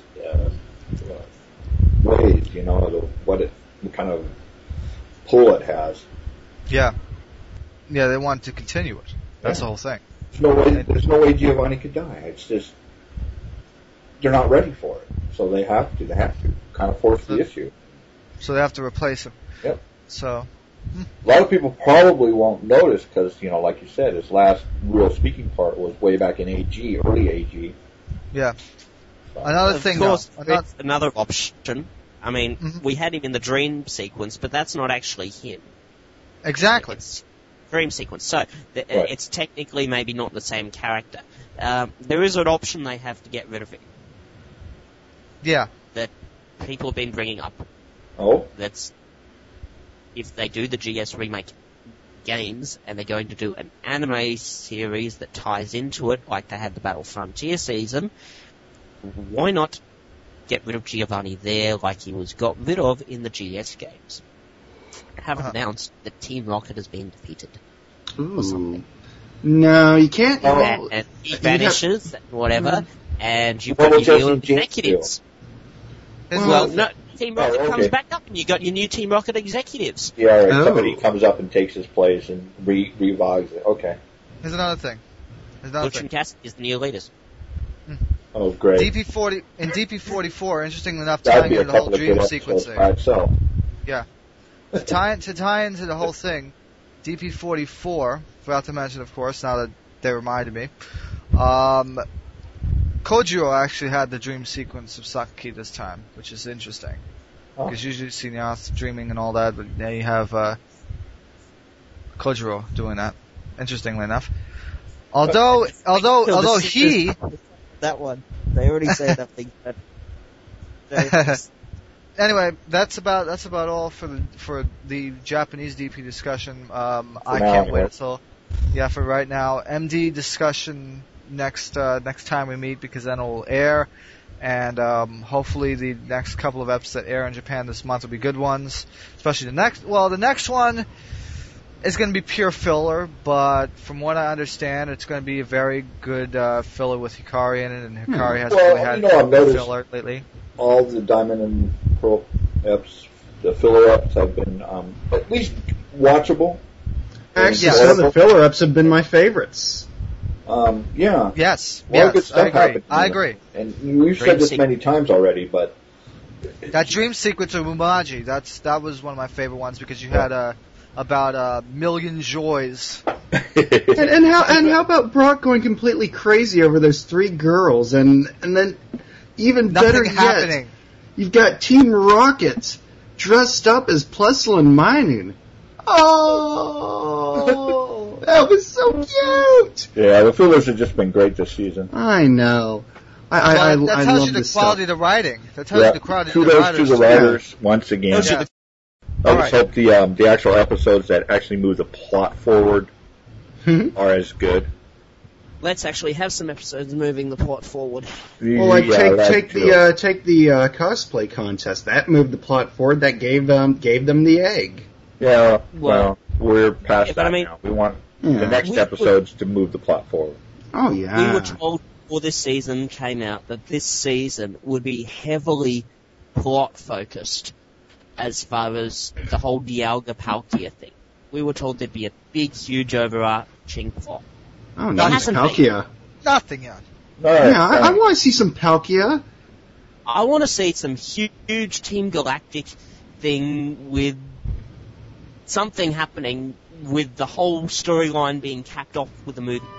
weighs. What kind of pull it has. Yeah, they want to continue it. That's the whole thing. There's no way Giovanni could die. It's just they're not ready for it, so they have to kind of force the issue. So they have to replace him. Yep. So a lot of people probably won't notice because, like you said, his last real speaking part was way back in AG, early AG. yeah. So, Another Of those course, things. there's another option. I mean, Mhm. we had him in the dream sequence, but that's not actually him. Exactly. It's dream sequence. So Right. it's technically maybe not the same character. There is an option they have to get rid of him Yeah. that people have been bringing up. Oh, That's if they do the GS remake, games, and they're going to do an anime series that ties into it, like they had the Battle Frontier season, why not get rid of Giovanni there like he was got rid of in the GS games? Have announced that Team Rocket has been defeated. Or something. No, you can't. And he vanishes, and whatever, and you've got your new executives. No, Team Rocket comes back up, and you got your new Team Rocket executives. Yeah, right. Somebody comes up and takes his place and revives it. Okay. Here's another thing. Butch and Cassidy is the new leaders. Oh, great. DP40 in DP44, interestingly enough, tying into the whole dream sequence thing. Yeah. To tie into the whole thing, DP44, forgot to mention, of course, now that they reminded me, Kojiro actually had the dream sequence of Sakaki this time, which is interesting. Because usually you see Nyath dreaming and all that, but now you have Kojiro doing that, interestingly enough. Although he... That one. They already say nothing. Anyway, that's about all for the Japanese DP discussion. I can't wait until for right now. MD discussion next time we meet, because then it'll air, and hopefully the next couple of episodes that air in Japan this month will be good ones. Especially the next one is going to be pure filler, but from what I understand, it's going to be a very good filler with Hikari in it, and Hikari has really had filler lately. All the Diamond and Pearl eps, the filler eps, have been at least watchable. Actually, some of the filler eps have been my favorites. Yeah. Yes. Good stuff I agree. And we've said this many times already, but that dream sequence of Umaji, that was one of my favorite ones, because you had about a million joys. and how about Brock going completely crazy over those three girls, and then even better yet, you've got Team Rocket dressed up as Plessel and Minun. Oh, that was so cute. Yeah, the fillers have just been great this season. I know. I that tells you the quality of the writing. That tells you the quality of the writers. Kudos to the writers once again. I just hope the actual episodes that actually move the plot forward are as good. Let's actually have some episodes moving the plot forward. Well, take the cosplay contest. That moved the plot forward. That gave them the egg. Yeah. Well, we're past that now. We want the next episodes to move the plot forward. Oh yeah. We were told before this season came out that this season would be heavily plot focused, as far as the whole Dialga Palkia thing. We were told there'd be a big, huge, overarching plot. Oh, nice Palkia. Nothing yet. I want to see some Palkia. I want to see some huge Team Galactic thing with something happening with the whole storyline being capped off with a movie.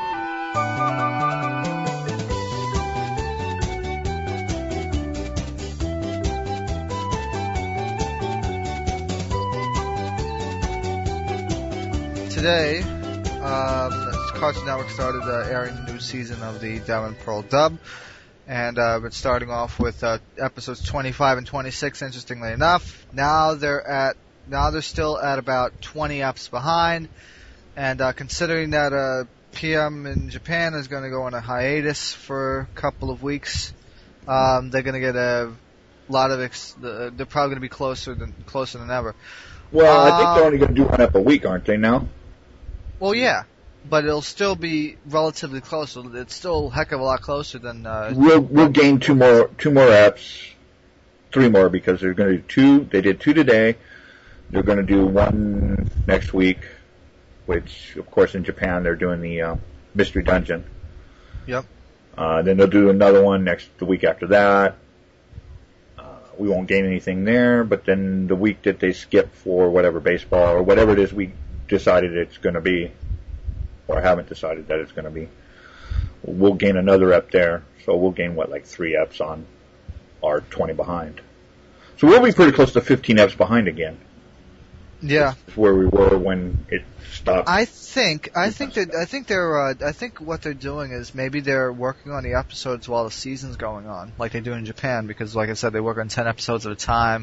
Today, Cartoon Network started airing the new season of the Diamond and Pearl dub, and it's starting off with episodes 25 and 26. Interestingly enough, now they're still at about 20 eps behind, and considering that PM in Japan is going to go on a hiatus for a couple of weeks, they're going to get a lot of they're probably going to be closer than ever. Well, I think they're only going to do one up a week, aren't they now? Well, yeah, but it'll still be relatively close. It's still a heck of a lot closer than. We'll gain two more eps, 3 more, because they're going to do 2. They did 2 today. They're going to do 1 next week, which, of course, in Japan they're doing the Mystery Dungeon. Yep. Then they'll do another one the week after that. We won't gain anything there, but then the week that they skip for whatever baseball or whatever it is we decided it's going to be, or haven't decided that it's going to be, we'll gain another ep there. So we'll gain, 3 eps on our 20 behind. So we'll be pretty close to 15 eps behind again. Yeah. That's where we were when it stopped. I think what they're doing is maybe they're working on the episodes while the season's going on, like they do in Japan, because like I said, they work on 10 episodes at a time.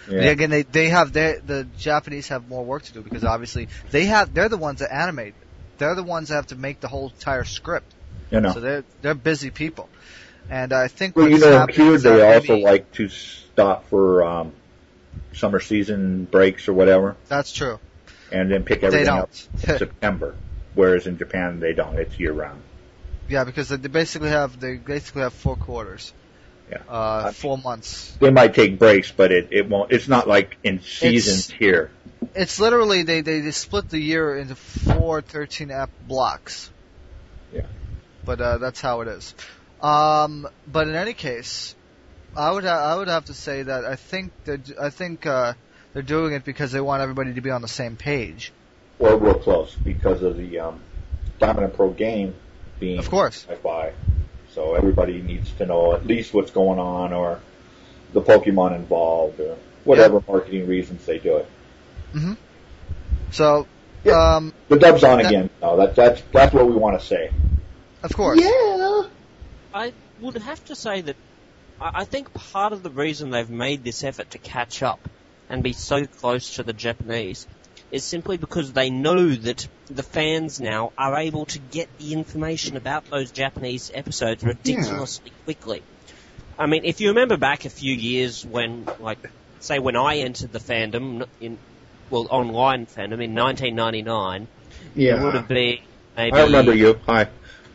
Yeah. Again, the Japanese have more work to do because obviously they're the ones that animate. They're the ones that have to make the whole entire script. You know. So they're busy people. And I think Well, what's happening here is they that also maybe- like to stop for summer season breaks or whatever, That's true. and then pick They everything don't. up in September. Whereas in Japan they don't; it's year round. Yeah, because they basically have 4 quarters. Yeah. 4 months. They might take breaks, but it won't. It's not like in seasons here. It's literally they split the year into 4 13-app blocks. Yeah. But that's how it is. But in any case, I would have to say that I think they're doing it because they want everybody to be on the same page. Or real close because of the Dominant Pro game being Of course. Wi-Fi. So everybody needs to know at least what's going on or the Pokemon involved or whatever marketing reasons they do it. Mm-hmm. So, The dub's on again. No, that's what we want to say. of course. Yeah. I would have to say that I think part of the reason they've made this effort to catch up and be so close to the Japanese is simply because they know that the fans now are able to get the information about those Japanese episodes ridiculously quickly. I mean, if you remember back a few years when, say when I entered the fandom, online fandom in 1999, Yeah. there would have been maybe... I remember you. Hi.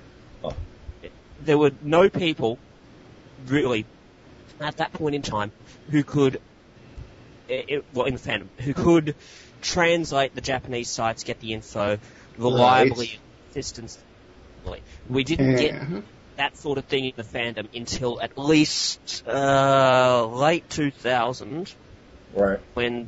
There were no people, really, at that point in time, who could, in the fandom, who could translate the Japanese sites, get the info reliably, consistently. We didn't get that sort of thing in the fandom until at least late 2000. Right. When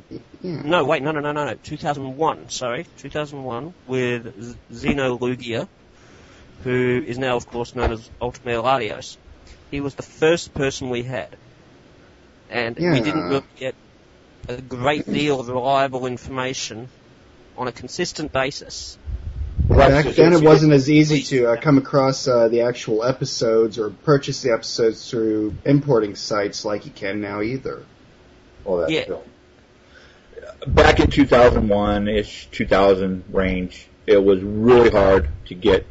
2001. Sorry, 2001 with Zeno Lugia, who is now, of course, known as Ultimate Latios. He was the first person we had, and we didn't really get a great deal of reliable information on a consistent basis. Back then, it wasn't as easy to come across the actual episodes or purchase the episodes through importing sites like you can now either. Well, that's true. Back in 2001-ish, 2000 range, it was really hard to get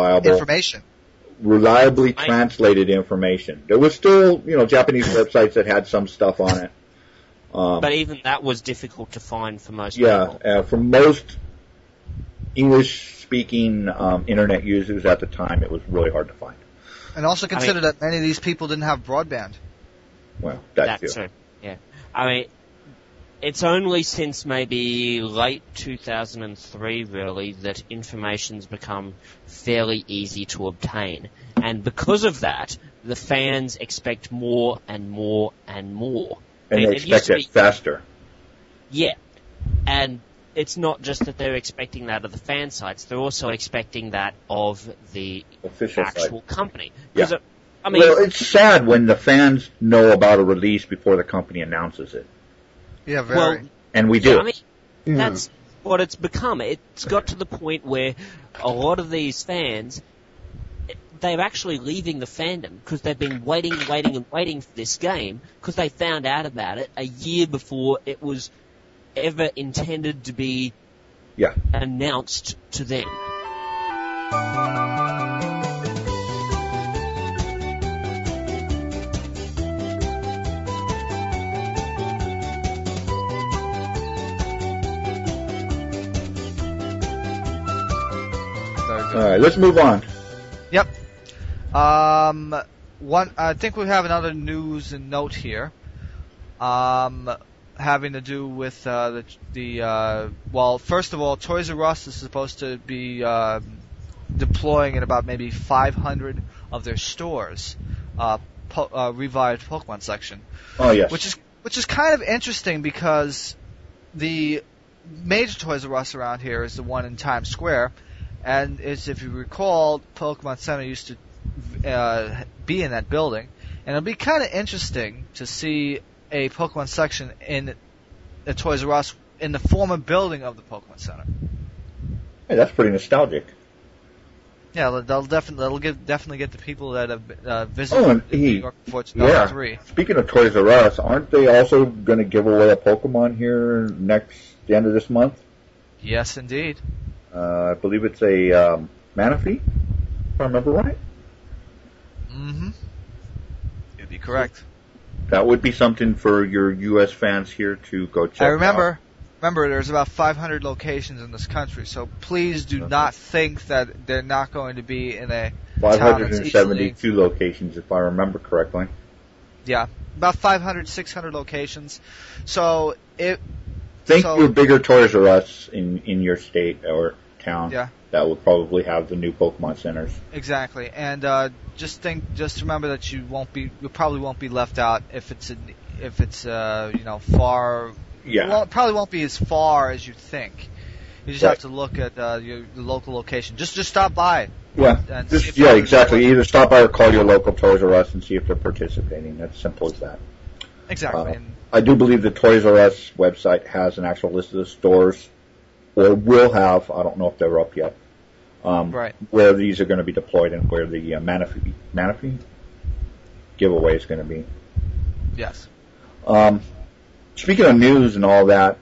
reliably translated information. There was still, Japanese websites that had some stuff on it. But even that was difficult to find for most people. Yeah, for most English-speaking internet users at the time, it was really hard to find. And also consider that many of these people didn't have broadband. Well, that's true. Yeah. I mean, it's only since maybe late 2003, really, that information's become fairly easy to obtain. And because of that, the fans expect more and more and more. And they expect it faster. Yeah. And it's not just that they're expecting that of the fan sites, they're also expecting that of the official actual site. company. Yeah. Well, it's sad when the fans know about a release before the company announces it. Yeah, very. Well, and we do. I mean, that's what it's become. It's got to the point where a lot of these fans, they're actually leaving the fandom because they've been waiting for this game because they found out about it a year before it was ever intended to be announced to them. All right, let's move on. Yep. I think we have another news and note here. Having to do with first of all, Toys R Us is supposed to be deploying in about maybe 500 of their stores revived Pokemon section. Oh yes. Which is kind of interesting because the major Toys R Us around here is the one in Times Square, and if you recall, Pokemon Center used to be in that building, and it'll be kind of interesting to see a Pokemon section in a Toys R Us in the former building of the Pokemon Center. Hey, that's pretty nostalgic. Yeah, that'll definitely get the people that have visited New York before 2003. Yeah. Speaking of Toys R Us, aren't they also going to give away a Pokemon here the end of this month? Yes, indeed. I believe it's a Manaphy, if I remember right. Mm-hmm. You'd be correct. That would be something for your U.S. fans here to go check out. Remember, there's about 500 locations in this country, so please do not think that they're not going to be in a 572 locations, if I remember correctly. Yeah, about 500, 600 locations. So your bigger Toys R Us in your state or town. Yeah. That would probably have the new Pokemon centers. Exactly, and just remember that you probably won't be left out if it's far. Yeah. Well, it probably won't be as far as you think. You just have to look at your local location. Just stop by. Yeah. Exactly. Either stop by or call your local Toys R Us and see if they're participating. That's simple as that. Exactly. I do believe the Toys R Us website has an actual list of the stores, or will have. I don't know if they're up yet. Right. Where these are going to be deployed and where the Manaphy giveaway is going to be. Yes. Speaking of news and all that,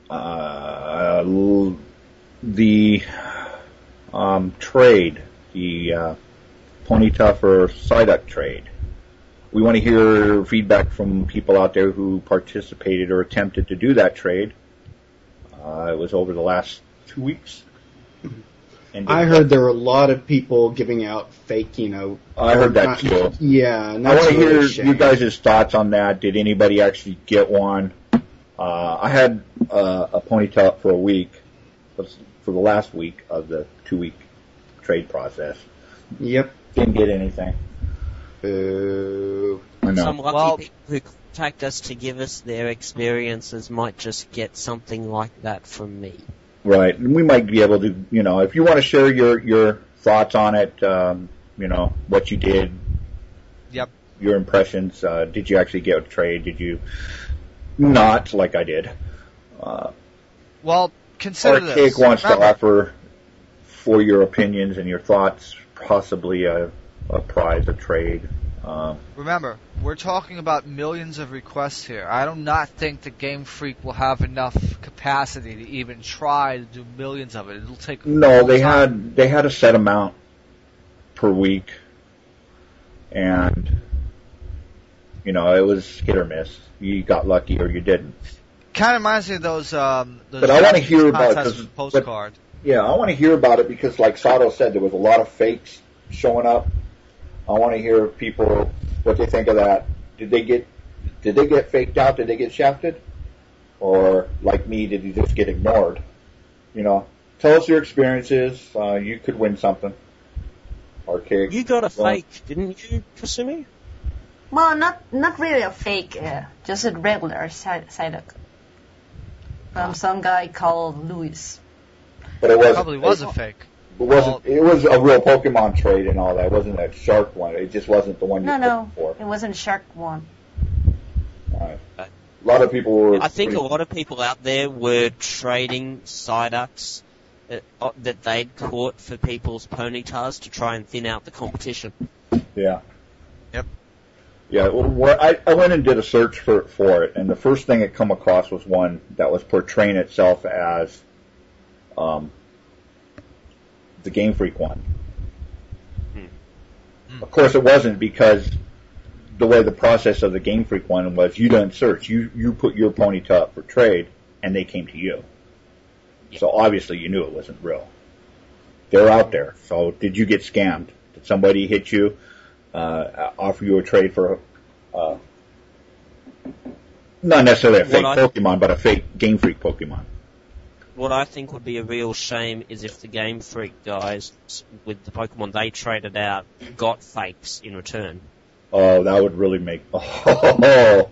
the trade, the Ponyta or Psyduck trade, we want to hear feedback from people out there who participated or attempted to do that trade. It was over the last 2 weeks. I heard there were a lot of people giving out fake, I heard that too. Yeah. I want to hear you guys' thoughts on that. Did anybody actually get one? I had a Ponyta for a week, for the last week of the 2-week trade process. Yep. Didn't get anything. I know. Some lucky people who contact us to give us their experiences might just get something like that from me. Right, and we might be able to, if you want to share your thoughts on it, what you did. Yep. Your impressions. Did you actually get a trade? Did you not, like I did? Well, consider this. Archaic wants to offer, for your opinions and your thoughts, possibly a prize, a trade. Remember, we're talking about millions of requests here. I do not think the Game Freak will have enough capacity to even try to do millions of it. It'll take they had a set amount per week, and it was hit or miss. You got lucky or you didn't. Kind of reminds me of those. But I want to hear about this postcard. Yeah, I want to hear about it because, like Sato said, there was a lot of fakes showing up. I want to hear people what they think of that. Did they get faked out? Did they get shafted? Or like me, did you just get ignored? Tell us your experiences. You could win something. Archaic. You got a fake, didn't you, Kasumi? Well, not really a fake, just a regular Psyduck from some guy called Louis. But it probably was a fake. It was a real Pokemon trade and all that. It wasn't a shark one. It just wasn't the one you looked for. It wasn't a shark one. All right. A lot of people were... I think a lot of people out there were trading Psyducks that they'd caught for people's Ponytas to try and thin out the competition. Yeah. Yep. Yeah, I went and did a search for it, and the first thing it come across was one that was portraying itself as... the Game Freak one. Of course it wasn't, because the way the process of the Game Freak one was, you didn't search. You put your Ponyta up for trade, and they came to you. Yeah. So obviously you knew it wasn't real. They're out there. So did you get scammed? Did somebody hit you, offer you a trade for not necessarily a fake Pokemon, but a fake Game Freak Pokemon? What I think would be a real shame is if the Game Freak guys, with the Pokemon they traded out, got fakes in return. Oh, that would really make... Oh,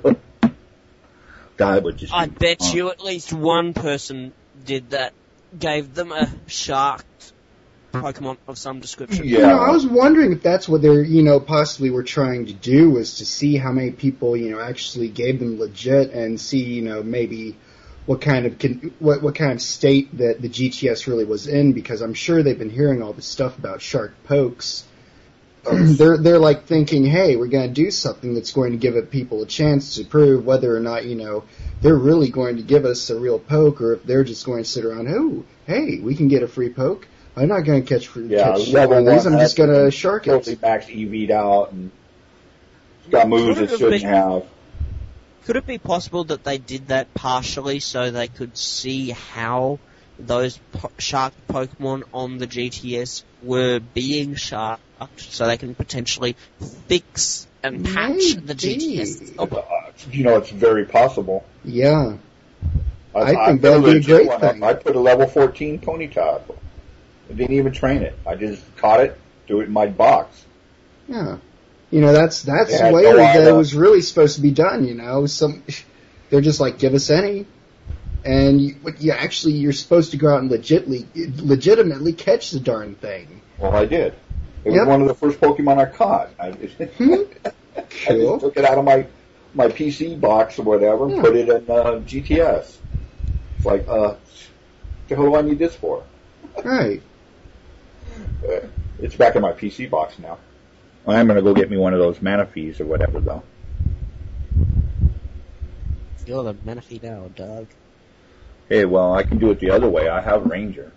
that would just... I bet you at least one person did that, gave them a shark Pokemon of some description. Yeah. I was wondering if that's what they're, possibly were trying to do, was to see how many people, actually gave them legit and see, maybe what kind of state that the GTS really was in, because I'm sure they've been hearing all this stuff about shark pokes. They're like thinking, hey, we're going to do something that's going to give people a chance to prove whether or not, they're really going to give us a real poke, or if they're just going to sit around, oh, hey, we can get a free poke. I'm not going to catch one of these. I'm just going to shark it. Totally max EV'd out and it's got moves it shouldn't have. Could it be possible that they did that partially so they could see how those shark Pokemon on the GTS were being sharked, so they can potentially fix and patch the GTS? It's very possible. Yeah. I think that would be a great thing. I put a level 14 Ponyta. I didn't even train it. I just caught it, threw it in my box. Yeah. That's the way that it was really supposed to be done, they're just like, give us any. And you're supposed to go out and legitimately catch the darn thing. Well, I did. It was one of the first Pokemon I caught. I just took it out of my PC box or whatever and put it in GTS. It's like, what the hell do I need this for? Right. It's back in my PC box now. I'm going to go get me one of those Manaphy's or whatever, though. You're the Manaphy now, Doug. Hey, well, I can do it the other way. I have Ranger.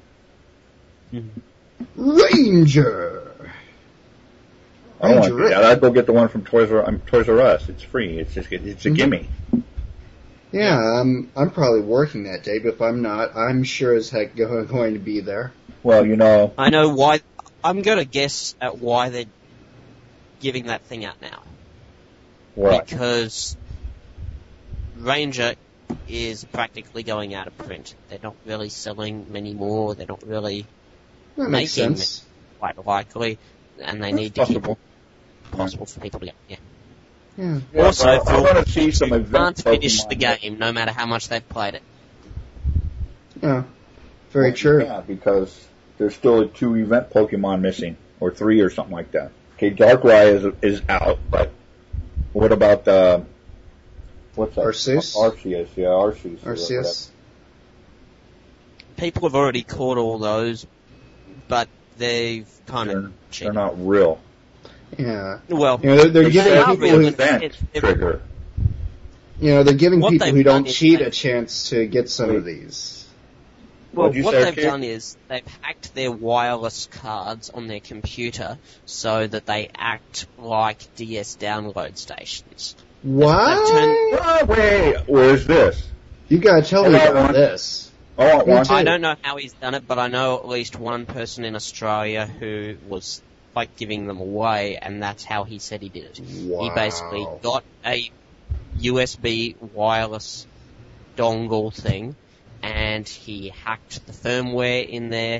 Ranger! I don't want to do that. I'd go get the one from Toys R Us. It's free. It's a gimme. Yeah, I'm probably working that day, but if I'm not, I'm sure as heck going to be there. Well, I know why. I'm going to guess at why they're giving that thing out now. What? Because Ranger is practically going out of print. They're not really selling many more. They're not really making it, quite likely, and they need to keep it possible for people to get. Yeah. Also, I want to see some can't finish the game, no matter how much they've played it. Yeah, very true. Yeah, because there's still 2 event Pokemon missing, or 3 or something like that. Okay, Darkrai is out, but what about what's that? Arceus? Arceus, yeah, Arceus. Arceus. People have already caught all those, but they've kind of they're not real. Yeah. Well, they're giving people who event trigger. They're giving people who don't cheat a chance to get some of these. Well, what they've done is they've hacked their wireless cards on their computer so that they act like DS download stations. What? Wait, where's this? You gotta tell me about this. I don't know how he's done it, but I know at least one person in Australia who was giving them away, and that's how he said he did it. Wow. He basically got a USB wireless dongle thing, and he hacked the firmware in there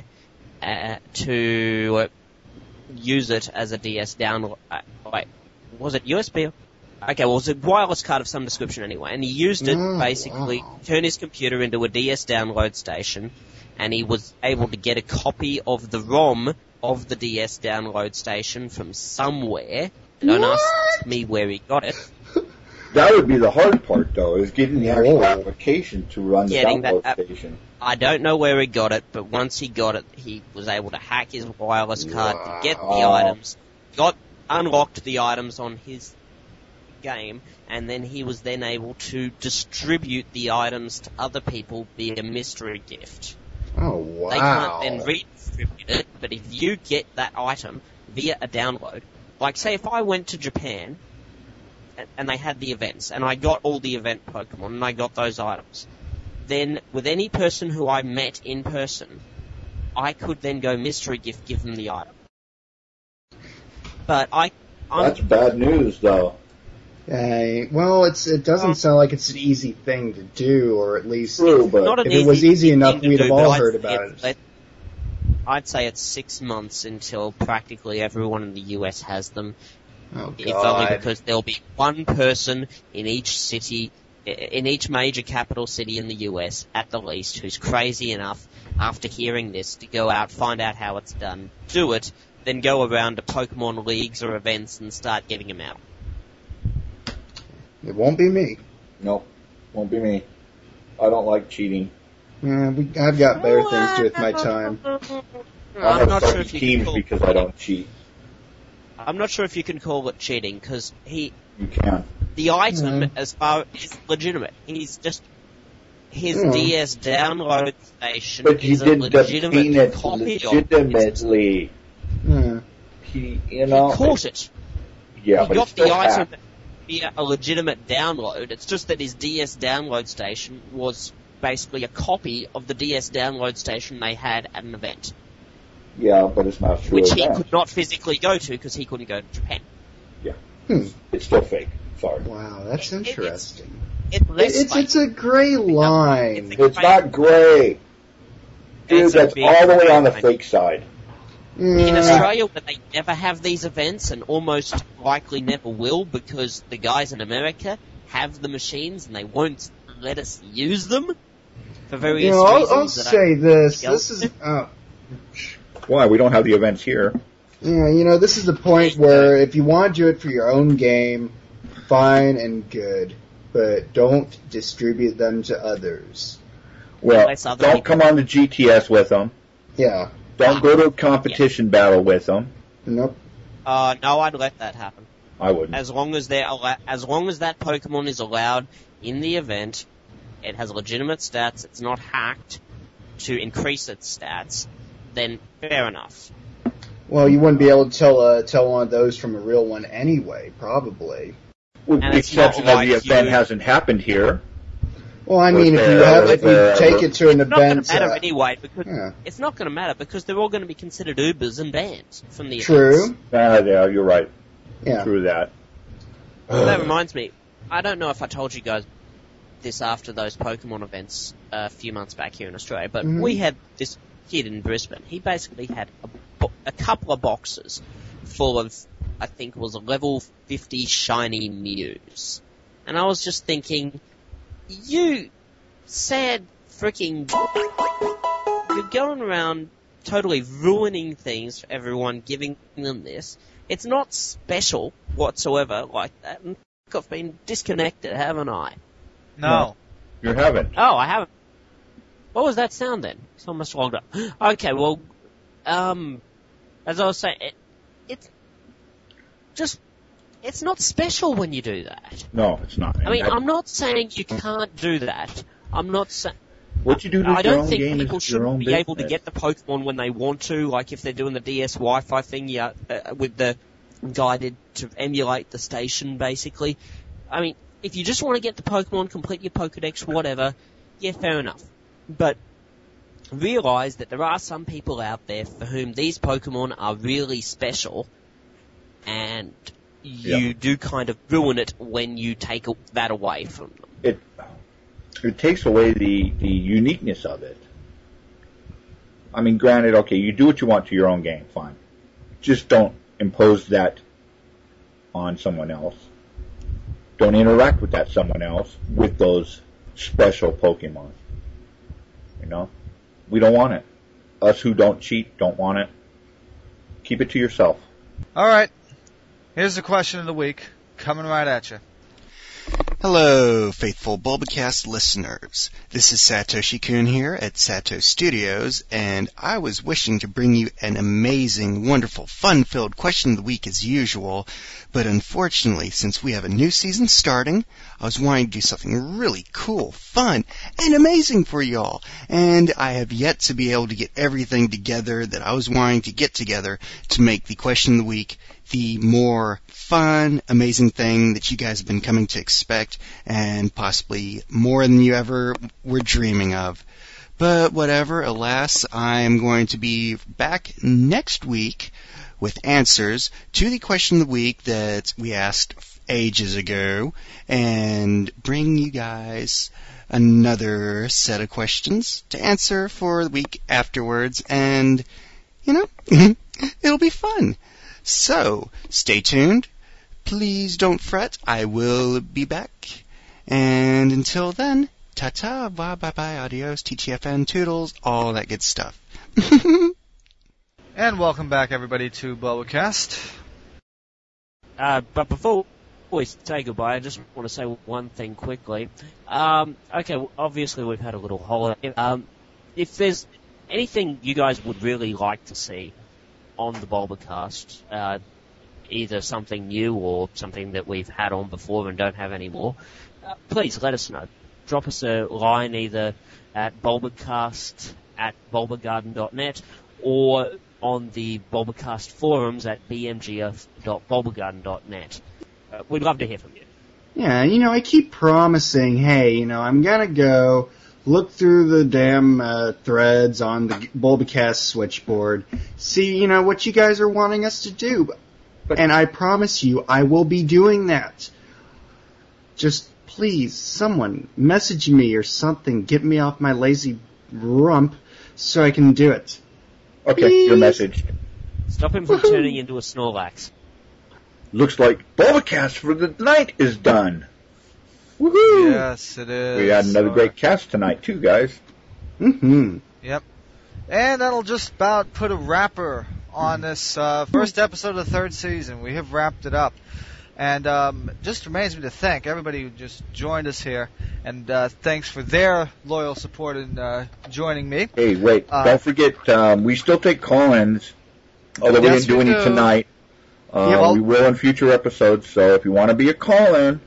to use it as a DS download. Wait, was it USB? Okay, well, it was a wireless card of some description anyway, and he used it basically to turn his computer into a DS download station, and he was able to get a copy of the ROM of the DS download station from somewhere. Don't ask me where he got it. That would be the hard part, though, is getting the actual application to run the download station. I don't know where he got it, but once he got it, he was able to hack his wireless card to get the items, unlocked the items on his game, and then he was then able to distribute the items to other people via mystery gift. Oh, wow. They can't then redistribute it, but if you get that item via a download, like say if I went to Japan and they had the events, and I got all the event Pokemon, and I got those items, then with any person who I met in person, I could then go mystery gift, give them the item. But that's bad news, though. Well, it doesn't sound like it's an easy thing to do, or at least true, but if it was easy enough, we'd have all heard about it. I'd say it's 6 months until practically everyone in the US has them. Oh, God. If only because there'll be one person in each city, in each major capital city in the US, at the least, who's crazy enough, after hearing this, to go out, find out how it's done, do it, then go around to Pokemon leagues or events and start getting them out. It won't be me. No, won't be me. I don't like cheating. I've got better things to do with my time. I have not sure sucky if you teams can call because I don't cheat. I'm not sure if you can call it cheating, because You can. the item as far is legitimate. He's just his DS download station But you is a didn't obtain legitimate it copy legitimately. Yeah. He caught it. Yeah, He but got it's still the item hacked. via a legitimate download. It's just that his DS download station was basically a copy of the DS download station they had at an event, Yeah, but it's not true. which he could not physically go to because he couldn't go to Japan. It's still fake. Sorry. Wow, that's interesting. It's a gray line. It's not gray. Dude, It's a that's big all the way on the line. fake side. In Australia, where they never have these events and almost likely never will, because the guys in America have the machines and they won't let us use them for various reasons. I'll say this. This is Why? We don't have the events here. this is the point where if you want to do it for your own game, fine and good, but don't distribute them to others. Well, Unless other don't people- come on the GTS with them. Yeah. Don't go to a competition battle with them. Nope. No, I'd let that happen. I wouldn't. As long as as long as that Pokemon is allowed in the event, it has legitimate stats, it's not hacked to increase its stats, then fair enough. Well, you wouldn't be able to tell one of those from a real one anyway, probably. With And the it's not exception of like the event you- hasn't happened here. Well, I mean, if you take it to an It's not going event, to matter anyway, because yeah. it's not going to matter because they're all going to be considered Ubers and bans from the events. True. Yeah, you're right. Yeah. True that. That reminds me, I don't know if I told you guys this after those Pokemon events a few months back here in Australia, but we had this kid in Brisbane. He basically had a couple of boxes full of, I think it was a level 50 shiny Mews. And I was just thinking, you sad freaking... You're going around totally ruining things for everyone, giving them this. It's not special whatsoever like that. And I've been disconnected, haven't I? No. You haven't. Oh, I haven't. What was that sound then? Someone must have logged up. Okay, well, as I was saying, it's not special when you do that. No, it's not. I mean, I'm not saying you can't do that. I'm not saying... What you do to I your don't own think game people is your should own be business. able to get the Pokemon when they want to, like if they're doing the DS Wi-Fi thing, with the guided to emulate the station, basically. I mean, if you just want to get the Pokemon, complete your Pokedex, whatever, yeah, fair enough. But realize that there are some people out there for whom these Pokemon are really special, and you do kind of ruin it when you take that away from them. It takes away the uniqueness of it. I mean, granted, okay, you do what you want to your own game, fine. Just don't impose that on someone else. Don't interact with that someone else with those special Pokemon. You know? We don't want it. Us who don't cheat don't want it. Keep it to yourself. All right. Here's the question of the week, coming right at you. Hello, faithful Bulbacast listeners. This is Satoshi Kun here at Sato Studios, and I was wishing to bring you an amazing, wonderful, fun-filled question of the week as usual, but unfortunately, since we have a new season starting, I was wanting to do something really cool, fun, and amazing for y'all, and I have yet to be able to get everything together that I was wanting to get together to make the question of the week the more fun, amazing thing that you guys have been coming to expect, and possibly more than you ever were dreaming of. But whatever, alas, I'm going to be back next week with answers to the question of the week that we asked ages ago, and bring you guys another set of questions to answer for the week afterwards, and, you know, it'll be fun. So, stay tuned. Please don't fret. I will be back. And until then, ta-ta, bye-bye, adios, TTFN, toodles, all that good stuff. And welcome back, everybody, to Bulbacast. But before we say goodbye, I just want to say one thing quickly. Okay, well, obviously we've had a little holiday. If there's anything you guys would really like to see on the Bulbacast, either something new or something that we've had on before and don't have anymore, please let us know. Drop us a line either at bulbacast@bulbagarden.net or on the Bulbacast forums at bmgf.bulbagarden.net. We'd love to hear from you. Yeah, I keep promising, hey, I'm gonna go look through the damn threads on the Bulbacast switchboard, see, what you guys are wanting us to do. And I promise you, I will be doing that. Just please, someone, message me or something, get me off my lazy rump so I can do it. Okay, please. your message. Stop him from turning into a Snorlax. Looks like Bulbacast for the night is done. Woohoo! Yes, it is. We had another great cast tonight, too, guys. Mm-hmm. Yep. And that'll just about put a wrapper on this first episode of the third season. We have wrapped it up. And just remains me to thank everybody who just joined us here. And thanks for their loyal support in joining me. Hey, wait. Don't forget, we still take call-ins, although we didn't do any tonight. We will in future episodes, so if you want to be a call-in,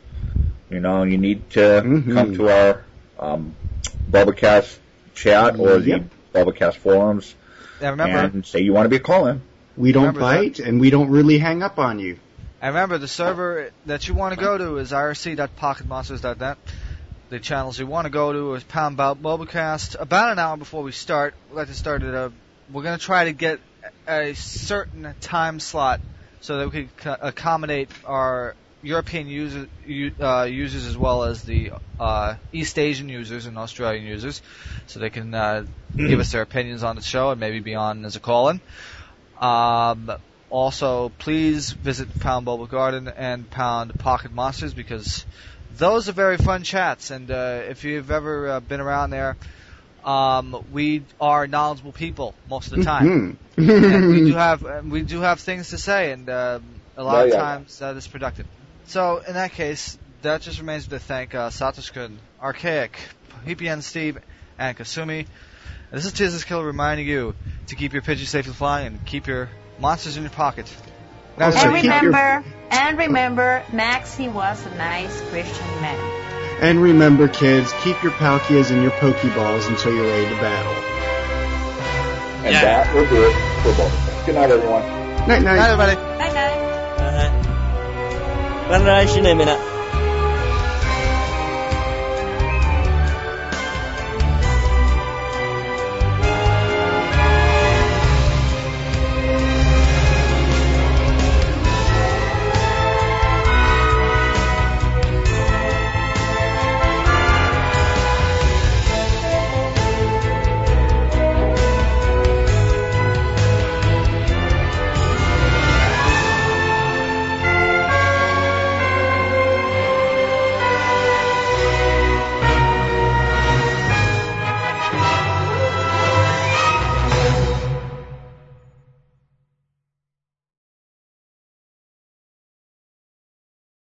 you need to come to our Bulbacast chat or the Bulbacast forums and say you want to be a call-in. We don't bite, and we don't really hang up on you. And remember, the server that you want to go to is irc.pocketmonsters.net. The channels you want to go to is Pound Bulbacast. About an hour before we start, we'd like to start at we're going to try to get a certain time slot so that we can accommodate our European users as well as the East Asian users and Australian users, so they can give us their opinions on the show and maybe be on as a call-in. Also, please visit Pound Bulba Garden and Pound Pocket Monsters because those are very fun chats. And if you've ever been around there, we are knowledgeable people most of the time. And we do have things to say, and a lot of times that is productive. So in that case, that just remains to thank Satoshi-kun, Archaic, PPN Steve, and Kasumi. And this is Tiz's Killer reminding you to keep your Pidgey safely flying and keep your monsters in your pocket. And remember, Maxie was a nice Christian man. And remember, kids, keep your Palkias and your Pokeballs until you're ready to battle. And that will do it for both. Good night, everyone. Night, night. Night, everybody. Night, night. Bye.